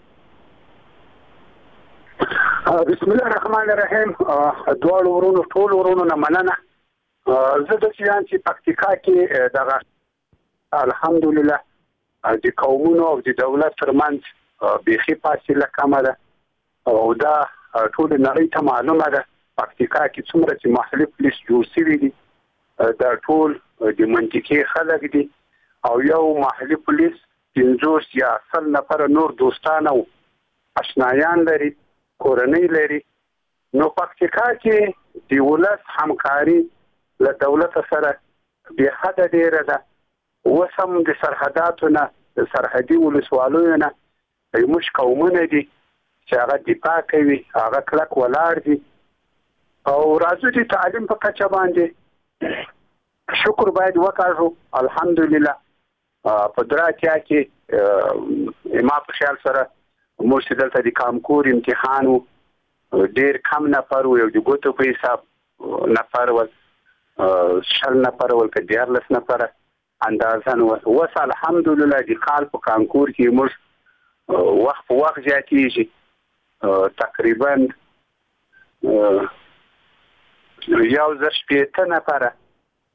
بسم الله الرحمن الرحیم. دواړو ورونو ټول ورونو نه مننه. زه د شیان چې پکتیکا کې دغه الحمدلله د قومونو او د دولت ترمنځ بیخي فاصله کمه ده او دا ټول نړۍ ته معلومه ده. پکتیکا کې څومره چې محلي پولیس جوړ شوي دي دا ټول د منطقې خلک دي او یو محلي پولیس 50 یا 100 نفر نور دوستان او اشنایان لري، کورنۍ لري. نو پکتیکا کې د ولس همکاري له دولت سره بې حده ډېره ده. اوس هم د سرحداتو نه، د سرحدي ولسوالیو نه موږ قومونه دي چې هغه دفاع کوي، هغه کلک ولاړ دي. او راځو د تعلیم په کچه باندې شکر باید وکړو. الحمدلله په دراتیا کې ما په خیال سره موږ چې دلته د کامکور امتحان ډېر کم نفر و، یو د ګوتو په حساب نفر ول، 100 نفر ول که 14 نفره اندازه نو. اوس الحمدلله د کال په کانکور کې موږ وخت په وخت زیاتېږي. تقریبا 1060 نفره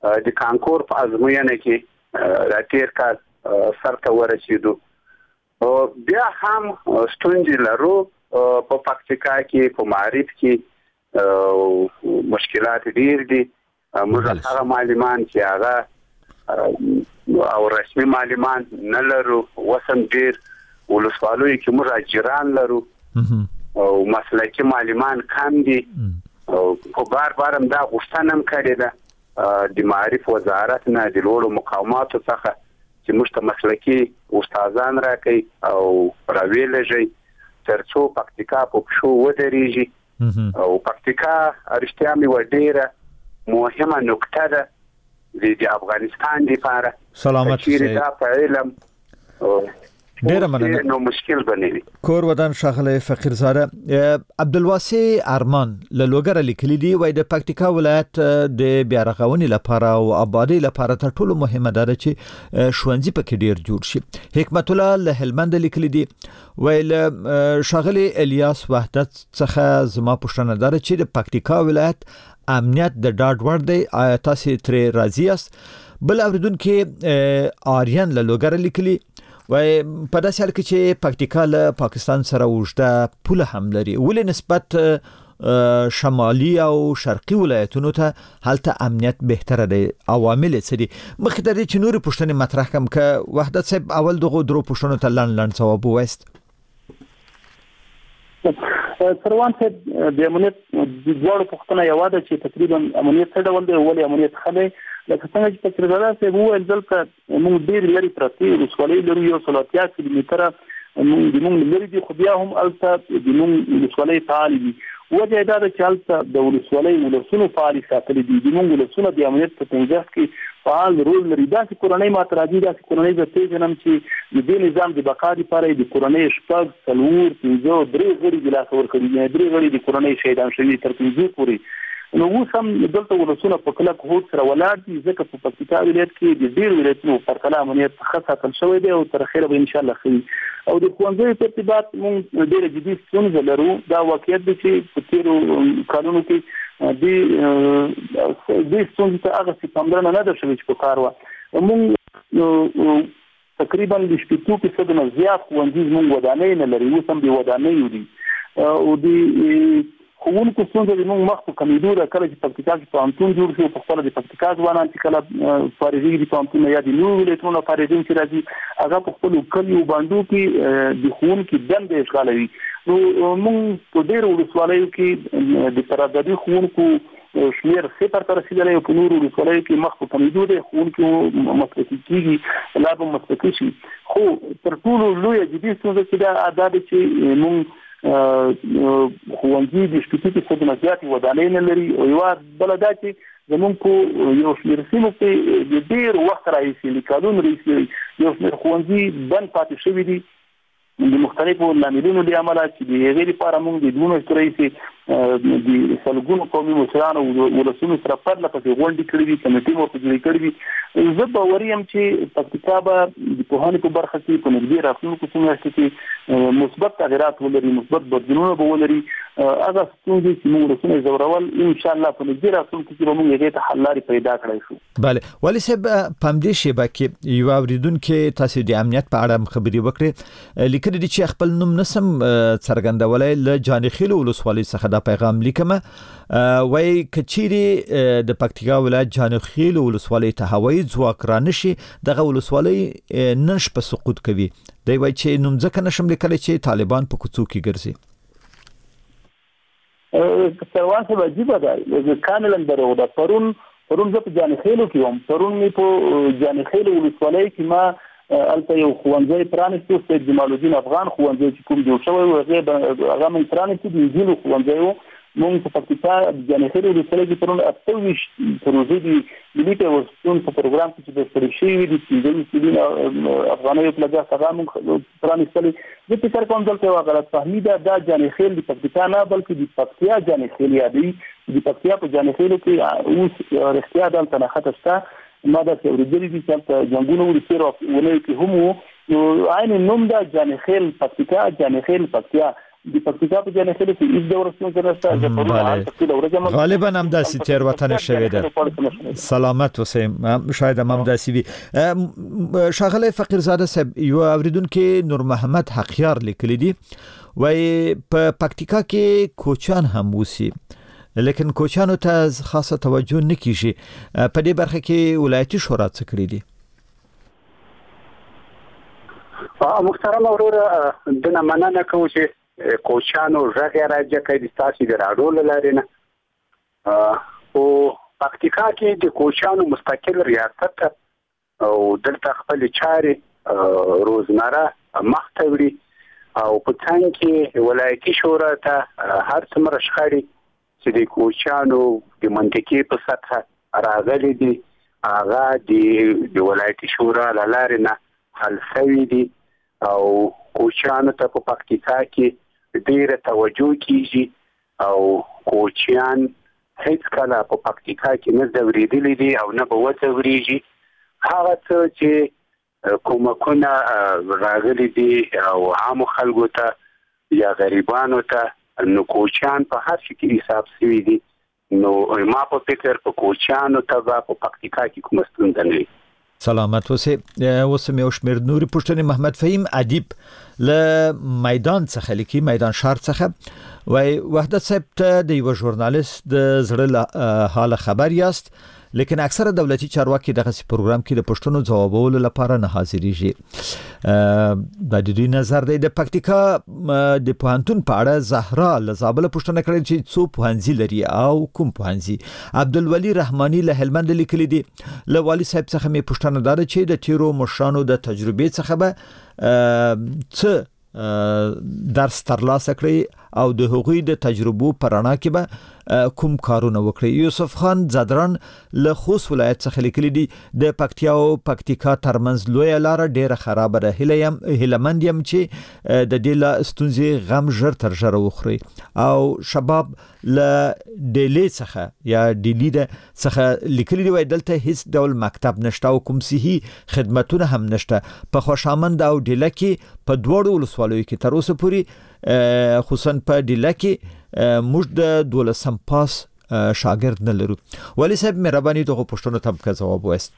د کانکور په ازموینه کې راتیر کال سرته ورسېدو. بیا هم ستونزې لرو په پکتیکا کې، په معارف کې مشکلات ډیر دي. موږ هغه معلمان چې هغه او رسمي معلمان نه لرو، وسم ډیر ولسوالیو کې موږ اجران لرو او مسلکي معلمان کم دي. په بار هم دا غوښتنه هم کړې ده د معارف وزارت نه، د لوړو مقاماتو څخه چې موږ ته مسلکي استادان راکړي او راویلېږي تر څو پکتیکا په پښو ودرېږي. او پکتیکا رښتیا مې ډېره مهمه نکته ده د افغانستان لپاره. سلامت چې دا په علم ډیره مننه. نو مشکل بنوي. کور ودان ښاغلی فقیرزاده. عبدالواسع ارمان له لوګره لیکلي دي، وایي د پکتیکا ولایت د بیا رغونې لپاره او آبادی لپاره تر ټولو مهمه ده چې ښوونځي پکې ډیر جوړ شي. حکمت الله له هلمند لیکلي دي، وایي له ښاغلی الیاس وحدت څخه زما پوښتنه ده چې د پکتیکا ولایت امنیت د ډاډ وړ دی، آیا تاسو ترې راضي یاست؟ بل اوریدونکو آریان له لوګره لیکلي، وای په داسې حال کې چې پکتیکا له پاکستان سره اوږده پوله هم لري، ولې نسبت شمالي او شرقي ولایتونو ته هلته امنیت بهتره دی؟ عوامل څه دي؟ مخکې د دې چې نورې پوښتنې مطرح کړم، که وحدت صاحب اول دغه درو پوښتنو ته لنډ ځواب ووایست. سروان صاحب د امنیت د ډول پوښتنه یو ده چې تقریبا امنیت څه ډول دی، ولې امنیت ښه دی؟ لکه څنګه چې فقیرزاده صاحب وویل، دلته موږ ډېر لرې پرتې ولسوالۍ لرو، 180 کیلومتره موږ لرې دي، خو بیا هم هلته د موږ ولسوالۍ فعالې دي. وجه دا ده چې هلته د ولسوالۍ ولسونو فعالې ساتلي دي. د موږ ولسونه د امنیت په تنظیم کې فعال رول لري. داسې کورنۍ ماته راځي، داسې کورنۍ زه پېژنم چې د دې نظام د بقا لپاره د کورنۍ 6 4 5 3 غړي د لاس ورکړي دي، 3 غړي د کورنۍ شهیدان شوي تر 5 پورې. نو اوس هم دلته ولسونه په کلک هوډ سره ولاړ دي، ځکه په پکتیکا ولایت کې د ډېرو ولایتونو پرتله امنیت ښه ساتل شوی دی او تر اخره به انشاءالله ښه وي. او د ښوونځیو په ارتباط موږ ډېره جدي ستونزه لرو. دا واقعیت دی چې په تېرو کلونو کې دې ستونزې ته هغسې پاملرنه نه ده شوې چې پکار وه. موږ تقریبا د 80% نه زیات ښوونځي زموږ ودانۍ نه لري، اوس هم د ودانیو دي. او د ښوونکو ستونزه د موږ مخ په کمیدو ده. کله چې پکتیکا کې پوهنتون جوړ شي، په خپله د پکتیکا ځوانان چې کله فارغېږي د پوهنتون نه یا د نورو ولایتونو نه فارغېږي چې راځي، هغه په خپلو کلیو بانډو کې د ښوونکي دنده اشغالوي. نو موږ په ډېرو ولسوالیو کې د ترددي ښوونکو شمېر 0 ته رسېدلی او په نورو ولسوالیو کې مخ په کمیدو دی. ښوونکي مسلکي کېږي، لا به مسلکي شي. خو تر ټولو لویه جدي ستونزه چې دا ده چې موږ ښوونځي د 80% نه زیاتې ودانۍ نه لري. او یوه بله دا چې زموږ په یو شمېر سیمو کې د ډېر وخت راهیسې، د کلونو راهیسې یو شمېر ښوونځي بند پاتې شوي دي د مختلفو لاملونو له امله، چې د هغې لپاره موږ د 2 میاشتو راهیسې د سلګونو قومي مشرانو ولسونو سره پرله پسې غونډې کړې دي، کمیټې مو جوړې کړې دي. زه باوري یم چې پکتیکا به د پوهنې په برخه کې په نږدې راتلونکو څو میاشتو کې مثبت تغیرات ولري، مثبت بدلونونه به ولري. هغه ستونزې چې موږ ولسونه یې ځورول، انشاءالله په نږدې راتلونکو کې به موږ هغې ته حل لارې پیدا کړی شو. بله والي صاحب، په همدې شیبه کې یو اوریدونکی تاسو د امنیت په اړه خبرې وکړې، لیکلي دي چې خپل نوم نسم څرګندولی، له جانخیل ولسوالۍ څخه دا پیغام لیکم. وای کچيري د پکتیکا ولایت جانخیل ولسوالۍ ته هوایي ځواک را نشي، دغه ولسوالۍ نش په سقوط کوي. دی وای چې نوم ځکه نشم لیکلی چې طالبان په کوڅو کې ګرځي. سروان صاحب عجیبه ده، کاملا دروغ ده. پرون زه په جانخیلو کې وم، پرون مې په جانخیل ولسوالۍ کې ما البته یو ښوونځی پرانیستو، سید جمال الدین افغان ښوونځی چې کوم جوړ شوی و، هغه موږ پرانیستو، د انجیلو ښوونځی و. موږ په پکتیکا د جانخیل ولسوالۍ کې پرون 28 پروژې د ملي پیوستون په پروګرام کې چې بشپړې شوي وي، د 15 میلیون افغانیو په لګښت هغه موږ پرانیستلې. زه فکر کوم دلته یوه غلطفهمي ده، دا جانخیل د پکتیکا نه بلکې د پکتیا جانخیل یادوي. د پکتیا په جانخیلو کې اوس رښتیا دلته نښته شته. ما داسې اورېدلي دي چې هلته جنګونه ورسېرو اونیو کې هم و. نو عین نوم ده جانخیل پکتیکا، جانخیل پکتیا. د پکتیکا په جنخېلو کې هیڅ ډول ستونزه نشته. غالبا هم داسې تیروتنه شوې ده. سلامت اوسئ. شاید هم داسې وي. ښاغلی فقیرزاده صاحب، یو اوریدونکو نور محمد حقیار لیکلی دی وای په پکتیکا کې کوچان هم وسی، لیکن کوچانو ته خاصه توجه نه کیږي. په دې برخه کې ولایتي شورا څه کړی دي؟ محترم اورور د مننه کوم چې کوچانو ژغه راځي کوي د تاسو د راډیو لارې نه. او پکتیکا کې د کوچانو مستقل ریاست او دلته خپل چارې روزمره مخته وړي او په څنګه کې ولایتي شورا ته هر څومره شخړې چې د کوچانو د منطقې په سطح راغلي دي هغه د ولایتي شورا لارې نه حل شوي دي او کوچانو ته په پکتیکا کې ډېره توجه کیږي او کوچیان هیڅ کله په پکتیکا کې نه ځورېدلي دي او نه به وځورېږي. هغه څه چې کومکونه راغلي دي او عامو خلکو ته یا غریبانو ته، نو کوچیان په هر شي کې حساب شوي دي. نو ما په فکر په کوچیانو ته به په پکتیکا کې کومه ستونزه نه وي. سلامت اوسئ. اوس مې یو شمېر نورې پوښتنې. محمد فهیم ادیب له میدان څخه لیکي، میدان شهر څخه. وای وحدت صاحب ته د یو ژورنالیست د زړه حال خبر یاست، لیکن اکثره دولتي چارواکي دغه پروګرام کې د پښتنو جوابولو لپاره نه حاضرېږي. د دې نظر دی د پکتیکا د پوهنتون په اړه زهرا لزابل پښتنه کړي چې څو پوهنځي لري او کوم پوهنځي. عبدالولي رحماني له هلمند لیکلي دي، له والي صاحب څخه مې پښتنه دار چې د تیرو مشرانو د تجربې څخه به څه درس ترلاسه کړی او د هغوی د تجربو پرانا کې به کوم کارونه وکړي. یوسف خان زادران له خوست ولایت څخه لیکلي دي د پکتیا او پکتیکا ترمنځ لوی لار ډیره خراب ده. هیلمند یم چې د دې ستونزې غم ژر تر ژره وخوري. او شباب له ډیلی څخه یا ډیلی څخه لیکلي دی وای دلته هیڅ ډول مکتب نشته او کوم صحي خدماتونه هم نشته. په خوشامند او ډیله کې په دوړو ولسوالیو کې تر اوسه پورې خصوصا په ډیله کې موږ د 12 پاس شاګرد نه لرو. ولی صاحب مهرباني دغه پښتنو ته په جواب وایست.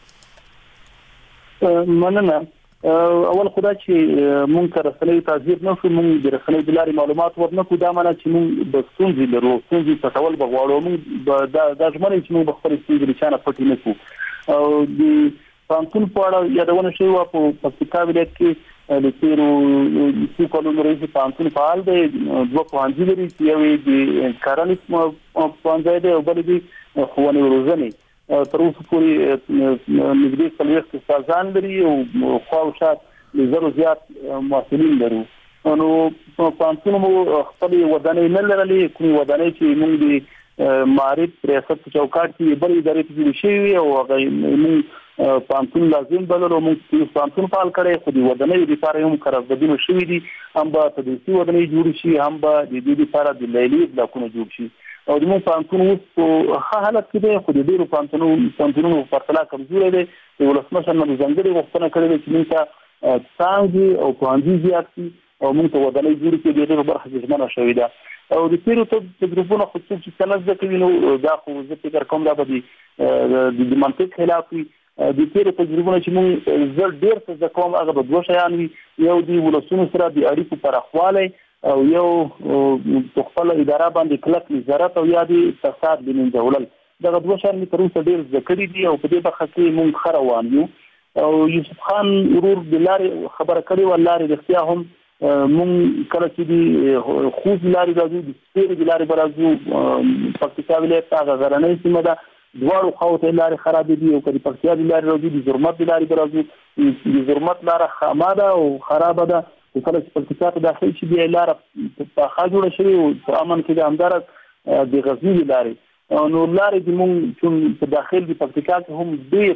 مننه. اول خدای چې مونږ ته رسنۍ تعذيب نه شو، مونږ د رسنۍ د لارې معلومات ورنه کو. دا معنی چې مونږ د ستونزې لرو، ستونزې څټول بغواړو. مونږ دا ژمنه چې مونږ خپل ستونزې لچانه پټې نه کو. او د پانتون په اړه یادونه شوی و په پکتیکا ولایت کې د تیرو څو کلونو راهیسې پانتون فعال دی. دوه پوهنځي لري چې یو د کارنې پوهنځی دی او بل دی ښوونې او روزنې. تر اوسه پورې نږدې 40 استادان لري او خواوشا زرو زیات محصلین لرو. نو پانتون مو خپل ودانۍ نه لرلې، کومې ودانۍ چې موږ د معارف ریاست په چوکاټ کې بل ادارې ته شوي او هغه موږ پانتون لازم بللو. موږ پانتون فعال کړی خو د ودانۍ لپاره هم قراردادونه شوي دي، هم به تدریسي ودانۍ جوړ شي، هم به د دې لپاره د لیلي بلاکونه جوړ شي. او د موږ پانتون اوس په ښه حالت کې دی، خو د ډېرو پانتونونو په پرتله کمزوری دی. د ولسمشر نه ځانګړې غوښتنه کړې ده چې موږ ته څانګې او پوهنځي زیات شي او موږ ته ودانۍ جوړې کړي. د ډېرو برخه کې ژمنه شوې ده. او د تیرو تجربونو خو څوک چې څه زده کوي نو دا خو زه فکر کوم دا به د منطق خلاف وي. د تیرو تجربونو چې موږ زه ډېر څه زده کوم هغه به دوه شیان وي. یو د ولسونو سره د اړیکو پراخوالی او یو په خپل اداره باندې کلک نظارت او یا د فساد د منځولل. دغه دوه شیان مې تر اوسه ډېر زده کړي دي او په دې برخه کې موږ ښه روان یو. او یوسف خان ورور د لارې خبره کړې وه، لارې رښتیا هم موږ کله چې د خوست لارې راځو، د سپیرې د لارې به راځو، پکتیکا ولایت هغه غرنۍ سیمه ده، دواړو خواو ته لارې خرابې دي. او که د پکتیا د لارې راځو، د زرمت د لارې به راځو، د زرمت لاره خامه ده او خرابه ده. کله چې پکتیکا ته داخل شي بیا لاره پاخه جوړه شوې او په امن کې د همدارس د غزني د لارې. نو لارې د موږ چون په داخل د پکتیکا کې هم ډېر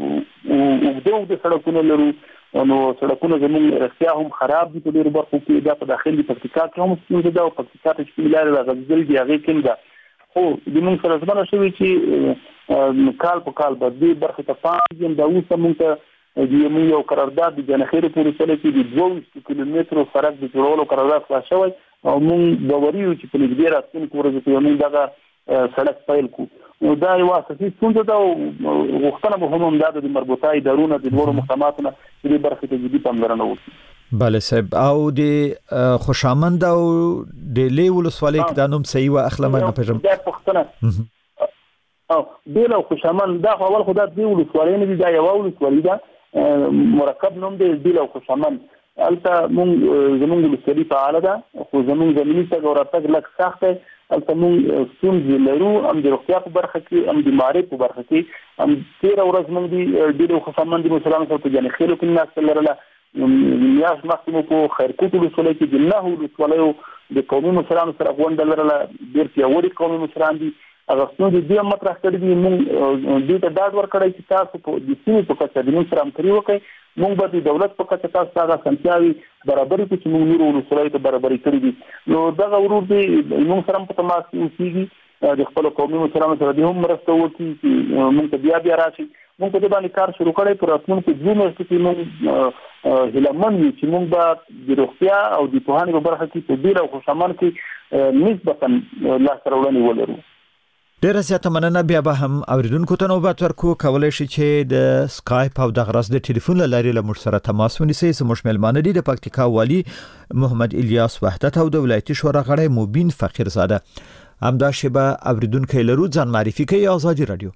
اوږده سړکونه لرو. نو سړکونه زموږ رښتیا هم خراب دي په ډېرو برخو کې. دا په داخل د پکتیکا کې هم ستونزه ده او پکتیکا ته چې کومې لارې راغځېدلې دي هغې کې ده. خو د موږ سره ژمنه شوې چې کال په کال به دې برخې ته پام یم. دا اوس موږ ته یو قرارداد د جنخېلو پورې سره کې د 22 کیلومترو سړک د جوړولو قرارداد خلاص شوی او موږ باوري یو چې په نږدې راتلونکو ورځو کې موږ دغه سړک پیل کړو. دا یو اساسي ستونزه ده او غوښتنه به هم دا د مربوطه ادارو نه د لوړو مقاماتو نه دې برخې ته جدي پاملرنه وکړي. بله صاحب، او د خوشامند او د لې ولسوالۍ کې د نوم صحیح و اخلمه نه پېژم دا پښتنه او د له خوشامند دا اول خدای د ولسوالۍ نه دی، دا یو ولسوالۍ ده مرکب نوم دی د له خوشامند. البته موږ زموږ ولسوالۍ فعاله ده خو زموږ زمینی ته ورته لږ سخت دی. البته موږ ستونزې لرو هم د روغتیا په برخه کې هم د معرفت په برخه کې. هم 13 ورځ موږ د له خوشامند مسلمان سره په جن خېلو کې ناس لرله. میاش مخکمه په خیرکوټ ولسوالۍ کې د نه ولسوالیو د قومي مشرانو سره غونډه لرله. ډېر پیاوړي قومي مشران دي. هغه څنګه دې مطرح کړی دي موږ دې ته ډاډ ورکړی چې تاسو په دې سیمې په کچه د موږ سره همکاري وکړئ. موږ به د دولت په کچه تاسو ته اسانتیاوي برابرې کړو چې موږ نورو ولسوالیو ته برابرې کړې دي. نو دغه ورور دې موږ سره په تماس کې اوسېږي، د خپل قومي مشرانو سره دې هم مرسته وکړي چې موږ ته بیا راشي. موږ په دې باندې کار شروع کړی. پر راتلونکو 2 میاشتو کې موږ هیلهمن یو چې موږ به د روغتیا او د پوهنې په برخه کې په ډېر خوشامن کې نسبتا لاسته راوړنې ولرو. ډیره زیاته مننه. بیا به هم اوریدونکو ته نوبت ورکو. کولای شي چې د سکایپ او د غرض د ټلیفون لارې له موږ سره تماس ونیسئ. زموږ مېلمانه دي د پکتیکا والی محمد الیاس وحدت او د ولایتي شورا غړی مبین فقیرزاده. همدا شیبه اوریدونکو لرو ځان معرفي کوي. آزادي رادیو.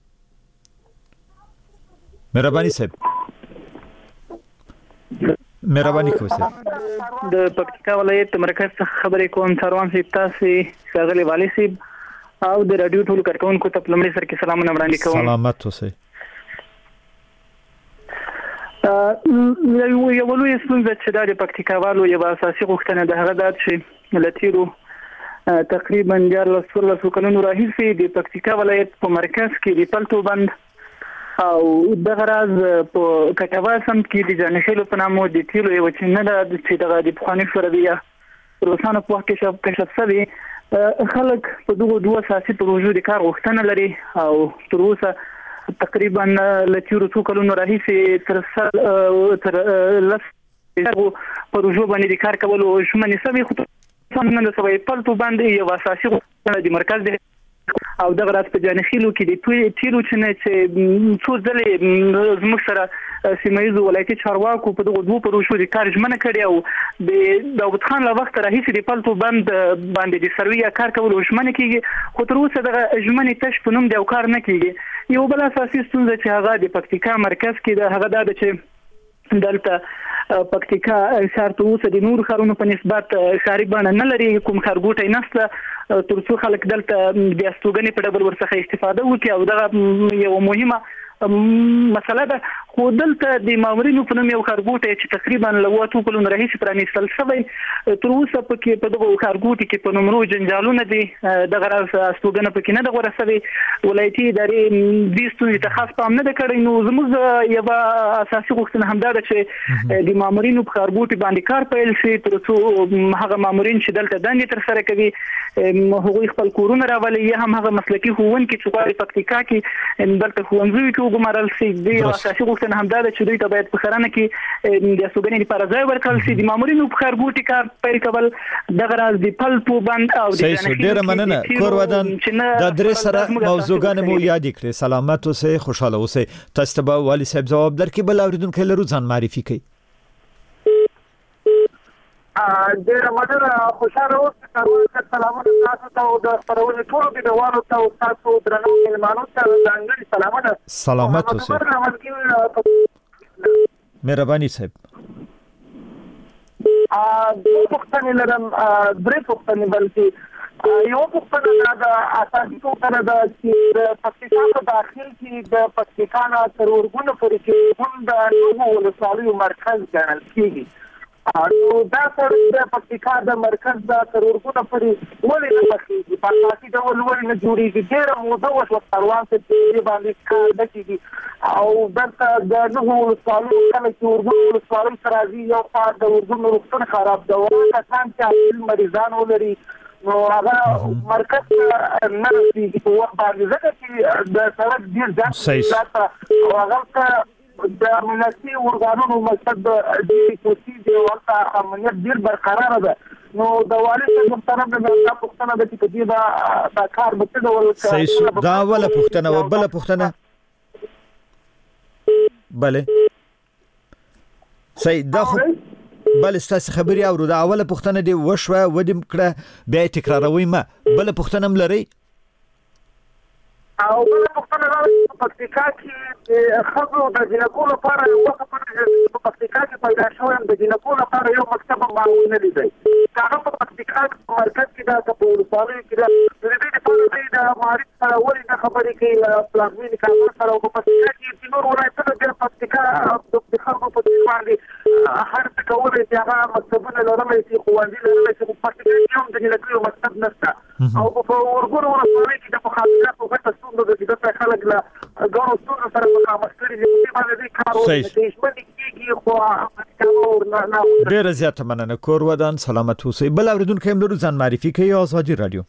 مهرباني صاحب. مهرباني کوئ صاحب. د پکتیکا ولایت مرکز څخه خبرې کوم. سروان صاحب تاسو ښاغلي والی صاحب او د رادیو ټول کارکونکو ته په لمړي سر کې سلامونه وړاندې کوم. سلامت اوسئ. یو لوی ستونزه چې د پکتیکا والو یو اساسي غوښتنه ده هغه ده چې لتیرو تقریبا 14 کلونو راهیسې د پکتیکا ولایت په مرکز کې د پلتو بند او د غراز په کټوا سم کې د جانشلو په نامو د تیلو یو چینه ده چې دغه د پخواني شوروي روسانو په وخت کې کشف شوی. خلک په دغه 2 اساسي پروژو د کار غوښتنه لري او تر اوسه تقریبا لتیرو 2 کلونو راهیسې تر لږ پروژو باندې د کار کولو شمنې سوي. خو څنګه د سوي پلتو باندې یو اساسي غوښتنه د مرکز دی او دغه راز په جانخیلو کې د تیرو چې څو ځلې زموږ سره سیمایي ولایتي چارواکو په دغه 2 پروژو د کار ژمنه کړې او د داوود خان له وخت راهیسې د پلتو بند باندې د سروي کار کولو ژمنه کیږي. خو تر اوسه دغه ژمنې تش په نوم د کار نه کیږي. یو بل اساسي ستونزه چې هغه د پکتیکا مرکز کې د هغه د چې دلته پکتیکا ښار ته اوسه د نور ښارونو په نسبت ښاري بڼه نه لري. کوم ښارګوټی نشته ترڅو خلک دلته د استوګنې په ډول ورڅخه استفاده وکړي او دغه یو مهمه مسله ده. خو دلته د مامورینو په نوم یو ښارګوټی چې تقریبا له 2 کلونو راهیسې پرانیستل شوی. تر اوسه پکې په دغه ښارګوټي کې په نومرو جنجالونه دي. دغه راز استوګنه پکې نه ده غوړه شوې. ولایتي ادارې دې ستونزې ته خاص پام نه ده کړی. نو زموږ یوه اساسي غوښتنه همدا ده چې د مامورینو په ښارګوټي باندې کار پیل شي ترڅو هغه مامورین چې دلته دندې ترسره کوي هغوی خپل کورونه راولي یا هم هغه مسلکي ښوونکي چې غواړي پکتیکا کې دلته ښوونځیو کې وګمارل شي. د اساسي غوښتنه همدا ده چې دوی ته باید په ښارانه کې د استوګنې لپاره ځای ورکړل شي. د مامورینو په ښارګوټي کار پیل کول دغه راز د پلتو بند او د ډېره مننه. کور ودان د درې سره موضوعګانې مو یاد کړې. سلامت اوسئ، خوشاله اوسئ. تاسو ته به والي صاحب ځواب درکړي. بل اوریدونکو لرو ځان معرفي کوي. ډېره مننه. خوشاله اوسئ. سلامونه تاسو ته او د خپرونې ټولو مینوالو ته او تاسو درنو مېلمانو ته ځانګړي سلامونه. سلامت اوسئ. مهرباني صاحب. دوه پوښتنې لرم، 3 پوښتنې بلکې یو پوښتنه د اساسي پوښتنه ده چې د پکتیکا په داخل کې د پکتیکا نه تر ورغونه پورې چې هم د نوو ولسوالیو مرکز ګڼل کېږي. نو دا سره د پکتیکا د مرکز د تر ورغونه پورې ولې نه پخېږي؟ په اساسي ډول ولې نه جوړېږي؟ ډېره موده وشوه سروان صاحب چې دې باندې کار نه کېږي او دلته د نوو ولسوالیو کله چې ورغون ولسوالۍ ته راځي یو خوا د ورغون روغتون خراب ده، کسان چې عاقل مریضان ولري نو هغه مرکز نه رسېږي په وخت باندې، ځکه چې د سړک ډېر زیات او هغه ته د امنیتي ارګانونو مقصد د ډېرې کوشش دی او هلته امنیت ډېر برقراره ده. نو د والي محترم نه دا پښتنه د چې دا کار به ډول صحیح دا ولا پښتنه او بل پښتنه بله صحیح دا خو بل ستاسو خبري اورو دا اوله پښتنه دی وشوه ودیم کړه بیا تکراروي ما بل پښتنه ملري او بل پښتنه په پکتیکا کې خبرو د جنکو لپاره یو وخت په پکتیکا کې پیدا شوی د جنکو لپاره یو مکتب معلوم نه دی هغه په پکتیکا په مرکز کې دا په ولسوالۍ کې د دې په اړه د معرفت سره ولې د خبرې کې پلازمین کارو سره په پکتیکا کې نور ولایتونه د پکتیکا د خلکو په باندې هر څه کولای چې هغه مکتبونه لرلای شي خوندې لرلای شي په پکتیکا کې هم د جنکو مکتب نشته او په ورګورو ولسوالۍ کې د مخالفت په وخت څنګه د دې خلک لا ګورو څنګه سره مخامخ کړي چې باندې کارونه د شپږ کېږي خو ډیر زیاته مننه کور ودان سلامت اوسئ بل اوریدونکو هم لرو ځان معرفي کوي ازادي رادیو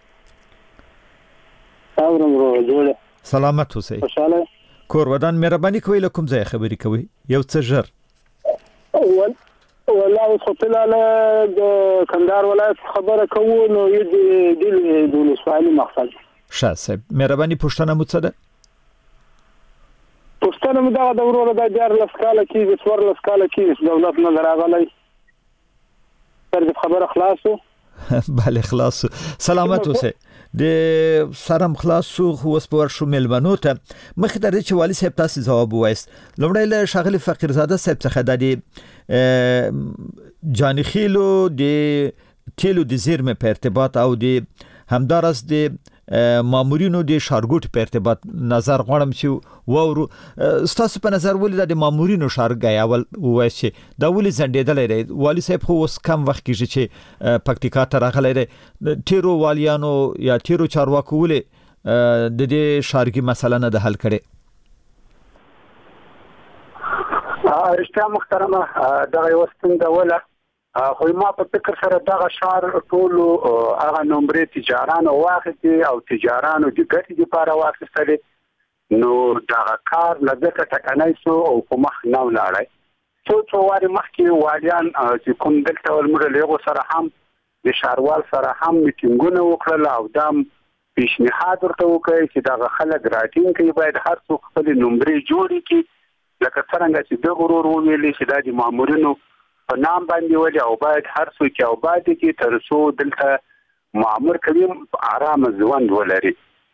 سلامت اوسئ کور ودان مهرباني کوئ لکم ځای خبري کوي یو څه ژر والله خپل د کندهار ولایت خبره کوو نو د ولسوالۍ مقصد شاسه مهرباني پښتنه مو څه ده پښتنه مو دا د ورور د جار لسکاله کې د څور لسکاله کې دولت نه راغلی تر خبره خلاصو بله خلاص سلامت اوسئ د سرم خلاصو اوس په ورشو ملمنو ته مخې ته چې والي صاحب تاسو جواب وایست لومړی له شاغلی فقیرزاده صاحب څخه د جانخیلو د تیلو د زیرمه په ارتباط او د همدارس د مامورینو د شارګوټ په ارتباط نظر غواړم چې وورو ستاسو په نظر ولې د مامورینو شارګای اول وایي چې دا ولې زندېدل لري والي صاحب خو اوس کم وخت کې چې پکتیکا ته راغلی دی تیرو والیانو یا تیرو چارواکو ولې د دې شارګي مسله نه د حل کړي اشتیا محترمه دا یو ستونزه ولا خو ما په فکر سره دغه شعر ټول هغه نمبرې تجارانو واخلي او تجارانو د ګټې لپاره واخلي نو دا کار لږه ټکنای شو او په مخ نه ولاړی څو واري مخکې والیان چې کوم دلته ولمر له سره هم د شاروال سره هم میټینګونه وکړل او دام پیشنهاد ورته وکړي چې دا خلک راټینګ کوي باید هر څوک خپل نمبرې جوړي کړي لکه څنګه چې د غرور ویلې چې د مامورینو په نام باندې ولې او باید هر څوک او باید کې تر څو دلته مامور کوي آرام ژوند ولري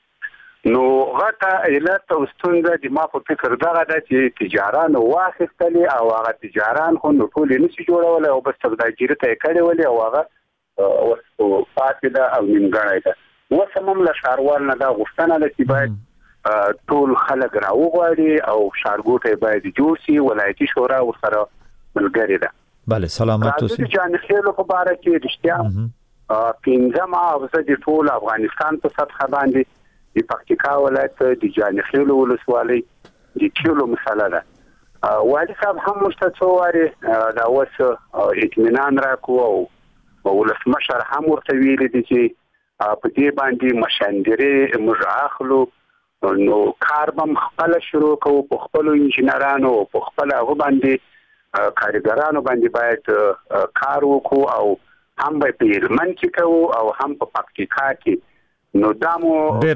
نو غټه علت او ستونزه د ما په فکر دغه د چې تجارانو واخیستلې او هغه تجاران خو نو ټول نشي جوړول او بس تبداګیره ته کړي ولې او هغه او پاتې ده او نیمګړی ده وسمم له شاروال نه دا غوښتنه ده چې باید ټول خلک راوغواړي او شارګوټه باید جوړ شي ولایتي شورا ورسره ملګری ده بله سلامت اوسئ د جانخیلو په اړه کې رښتیا پنځم اوسه د ټول افغانستان په سطح باندې د پکتیکا ولایت د جانخیلو ولسوالۍ د ټولو مسله ده والي صاحب هم مستڅواري دا اوس اطمینان راکو او ولسمشر هم ورته ویل دي چې په دې باندې مشاندري مجاخلو نو کاربم خپل شروع کوو په خپل انجنیرانو په خپل هغه باندې کارګرانو باندې باید کار وکړو او هم په هلمند کې کوو او هم په پکتیکا کې نو دامو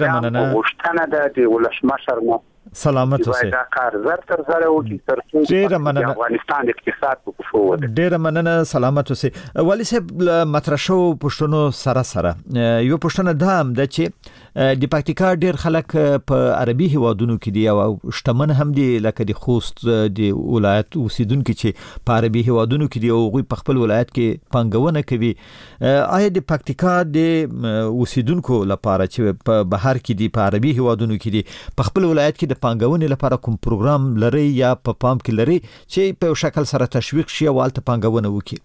غوښتنه ده د ولسمشر مو سلامت اوسئ دا کار زر تر زر او چې تر څو د افغانستان اقتصاد په پښو وده ډیر مننه سلامت اوسئ والي صاحب مترشو پښتنو سره یو پښتنه ده هم د چې د پکتیکا ډیر خلک په عربي هوادونو کې دي او شتمن هم دي لکه د خوست د ولایت اوسیدونکو چې په عربي هوادونو کې دي او غوي په خپل ولایت کې پنګونه کوي آیا د پکتیکا د اوسیدونکو لپاره چې په بهر کې دي په عربي هوادونو کې دي په خپل ولایت کې د پنګونې لپاره کوم پروګرام لري یا په پام کې لري چې په شکل سره تشویق شي او الته پنګونه وکړي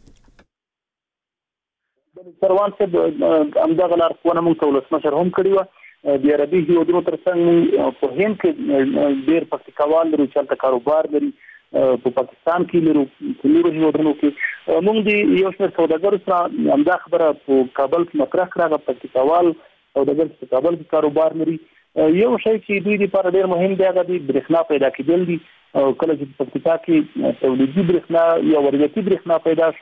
سروان څه امداغه لارښوونه موږ ته ولسمشر هم کړی و د عربي هیوادونو ترڅنګ په هند کې ډېر پکتیکاوال لري چې هلته کاروبار لري په پاکستان کې لرو په نورو هیوادونو کې موږ د یو شمېر سوداګرو سره همدا خبره په کابل کې مطرح کړه پکتیکاوال سوداګر په کابل کې کاروبار لري یو شی چې دوی لپاره ډېر مهم دی هغه د برېښنا پیدا کېدل دي او کله چې پکتیکا کې تولیدي برېښنا یا وارداتي برېښنا پیدا شوه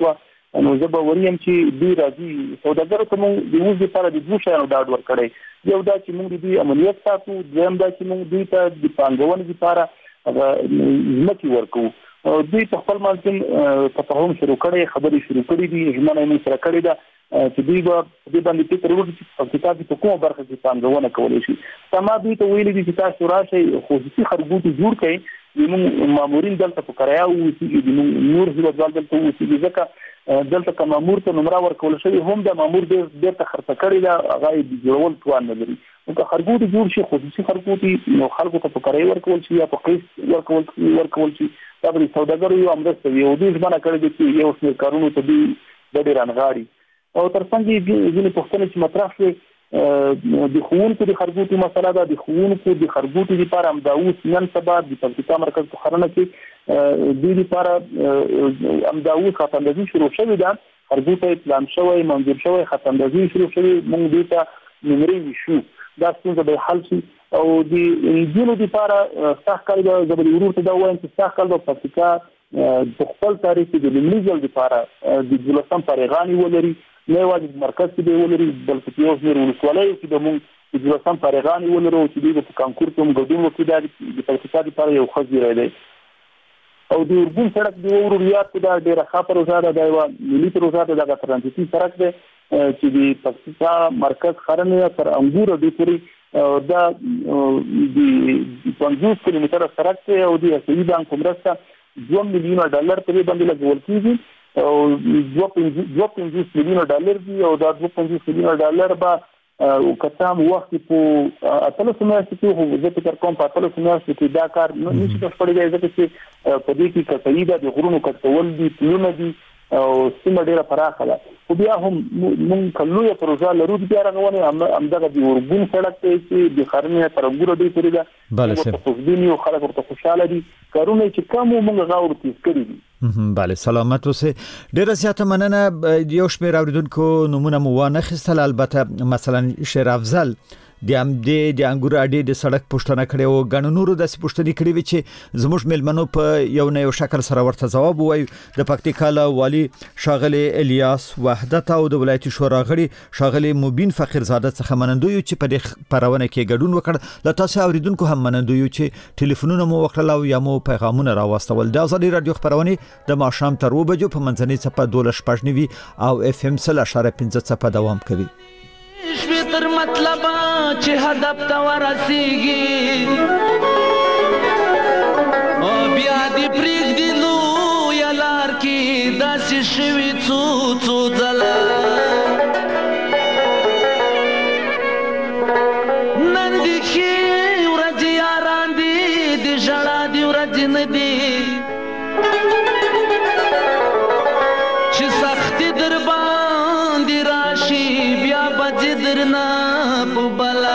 نو زه به وریم چې دوی راځي سوداګرو ته موږ د اوس لپاره د دوه شیانو ډاډ ورکړی یو دا چې موږ د دوی امنیت ساتو دویم دا چې موږ دوی ته د پانګونې لپاره ځمکې ورکوو دوی په خپل منځ تفاهم شروع کړی خبرې شروع کړې دي ژمنه یې موږ سره کړې ده چې دوی به دې باندې فکر وکړي چې پکتیکا کې په کومه برخه کې پانګونه کولی شي ما دوی ته ویلي دي چې تاسو راشئ خصوصي خرګوټي جوړ کړئ زموږ مامورین دلته په کرایه اوسېږي زموږ نور هیوادوال دلته اوسېږي ځکه دلته که مامور ته نمره ورکول شوي هم د مامور ډېر ته خرڅه کړې ده هغه یې جوړول توان نه لري نو که خرګوټي جوړ شي خصوصي خرګوټي نو خلکو ته په کرایه ورکول شي یا په قسط ورکول شي دا به د سوداګرو یو مرسته وي او دوی ژمنه کړې ده چې یو شمېر کارونو ته دوی ډېر رانغاړي او ترڅنګ یې ځینې پوښتنې چې مطرح شوې د ښوونکو د خرګوټي مسله ده د ښوونکو د خرګوټي لپاره همدا اوس نن سبا د پکتیکا مرکز په ښارونه کې دوی لپاره همدا اوس خطاندازي شروع شوې ده خرګوټی پلان شوی منظور شوی خطاندازي شروع شوې موږ دوی ته نمرې ویشو دا ستونزه به حل شي او د نجونو لپاره سخت کار به زه به ورور ته دا وایم چې سخت کار به پکتیکا په خپل تاریخ کې د لومړي ځل لپاره د 12 فارغانې ولري نه یوازې مرکز کې به ولري بلکې په یو شمېر ولسوالیو کې به موږ د 12 فارغانې ولرو چې دوی به په کانکور کې هم ګډون وکړي دا د پکتیکا لپاره یو ښه زیری دی او د ارګون سړک د وروريات دا ډېره ښه پروژه ده دا یوه ملي پروژه ده دغه ترانزیتي سړک دی چې د پکتیکا مرکز ښارنه تر انګوره دوی پورې دا د 50 کیلومتره سړک دی او د اسیایي بانک په مرسته $2 میلیونه په دې باندې لګول کېږي او $2.50 میلیونه دي او دا $2.50 میلیونه به کتام وخت په اتلس میاشتو کې خو زه فکر کوم په اتلس میاشتو کې دا کار نشي بشپړېدای ځکه چې په دې کې کټوي ده د غرونو کټول دي پلونه دي او سیمه ډېره پراخه ده خو بیا هم موږ کلویه پروژه لرو بیا رغونې همدغه د ورګون سړک دی چې د ښارنې تر انګوره دوی پورې ده بله صاحب خوشبین یو خلک ورته خوشحاله دي کارونه چې کم موږ هغه ورتیز کړي دي بله سلامت اوسئ ډېره زیاته مننه یو شمېر اورېدونکو نومونه مو وانخیستل البته مثلا شیر افضل د انګور اډې د سړک پوښتنه کړې او غنو نورو داسې پوښتنې کړې وي چې زموږ ملمنو په یو نه یو شکل سره ورته جواب وایي د پکتیکا والی شاغلی الیاس وحدت او د ولایتي شورا غړي شاغلی مبین فخرزاده څخه منندوی چې په دې خبرونه کې ګډون وکړ له تاسو اوریدونکو هم منندوی چې ټلیفونونه مو وکړل او یا مو پیغامونه راوستول د ازادي رادیو خبرونه د ماښام تر 2 بجو په منځنۍ صفه 12:15 او اف ام 0.15 صفه دوام کوي تر مطلب چې هدف ته ورسیږي او بیا دې پرېږدي لویه لار کې داسې شوي څو ځله نن دې ښې ورځې یاران دي د ژړا دې ورځې نه دي چې سختي در باندې راشي بیا بځې درنه په بلا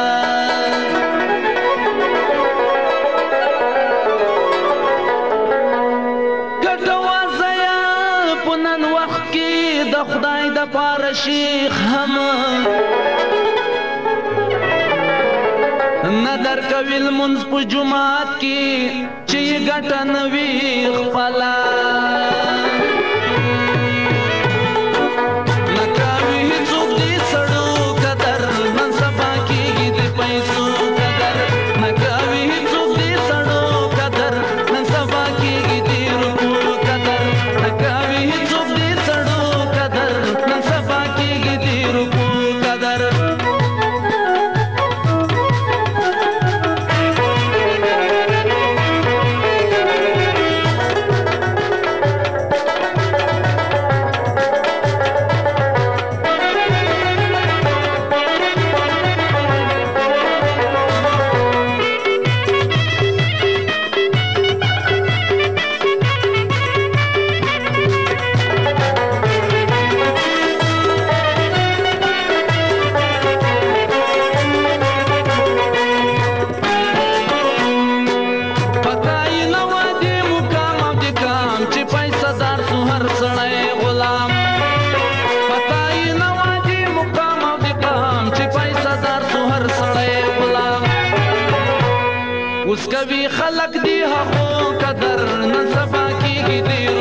ګټه وازیه په نن وخت کې د خدای د پاره شیخ هم نه درکوي لمونځ په جومات کې چې یې ګټه نه وي خپله اوس کوي خلق دی هغو قدر نن سبا کېږي دی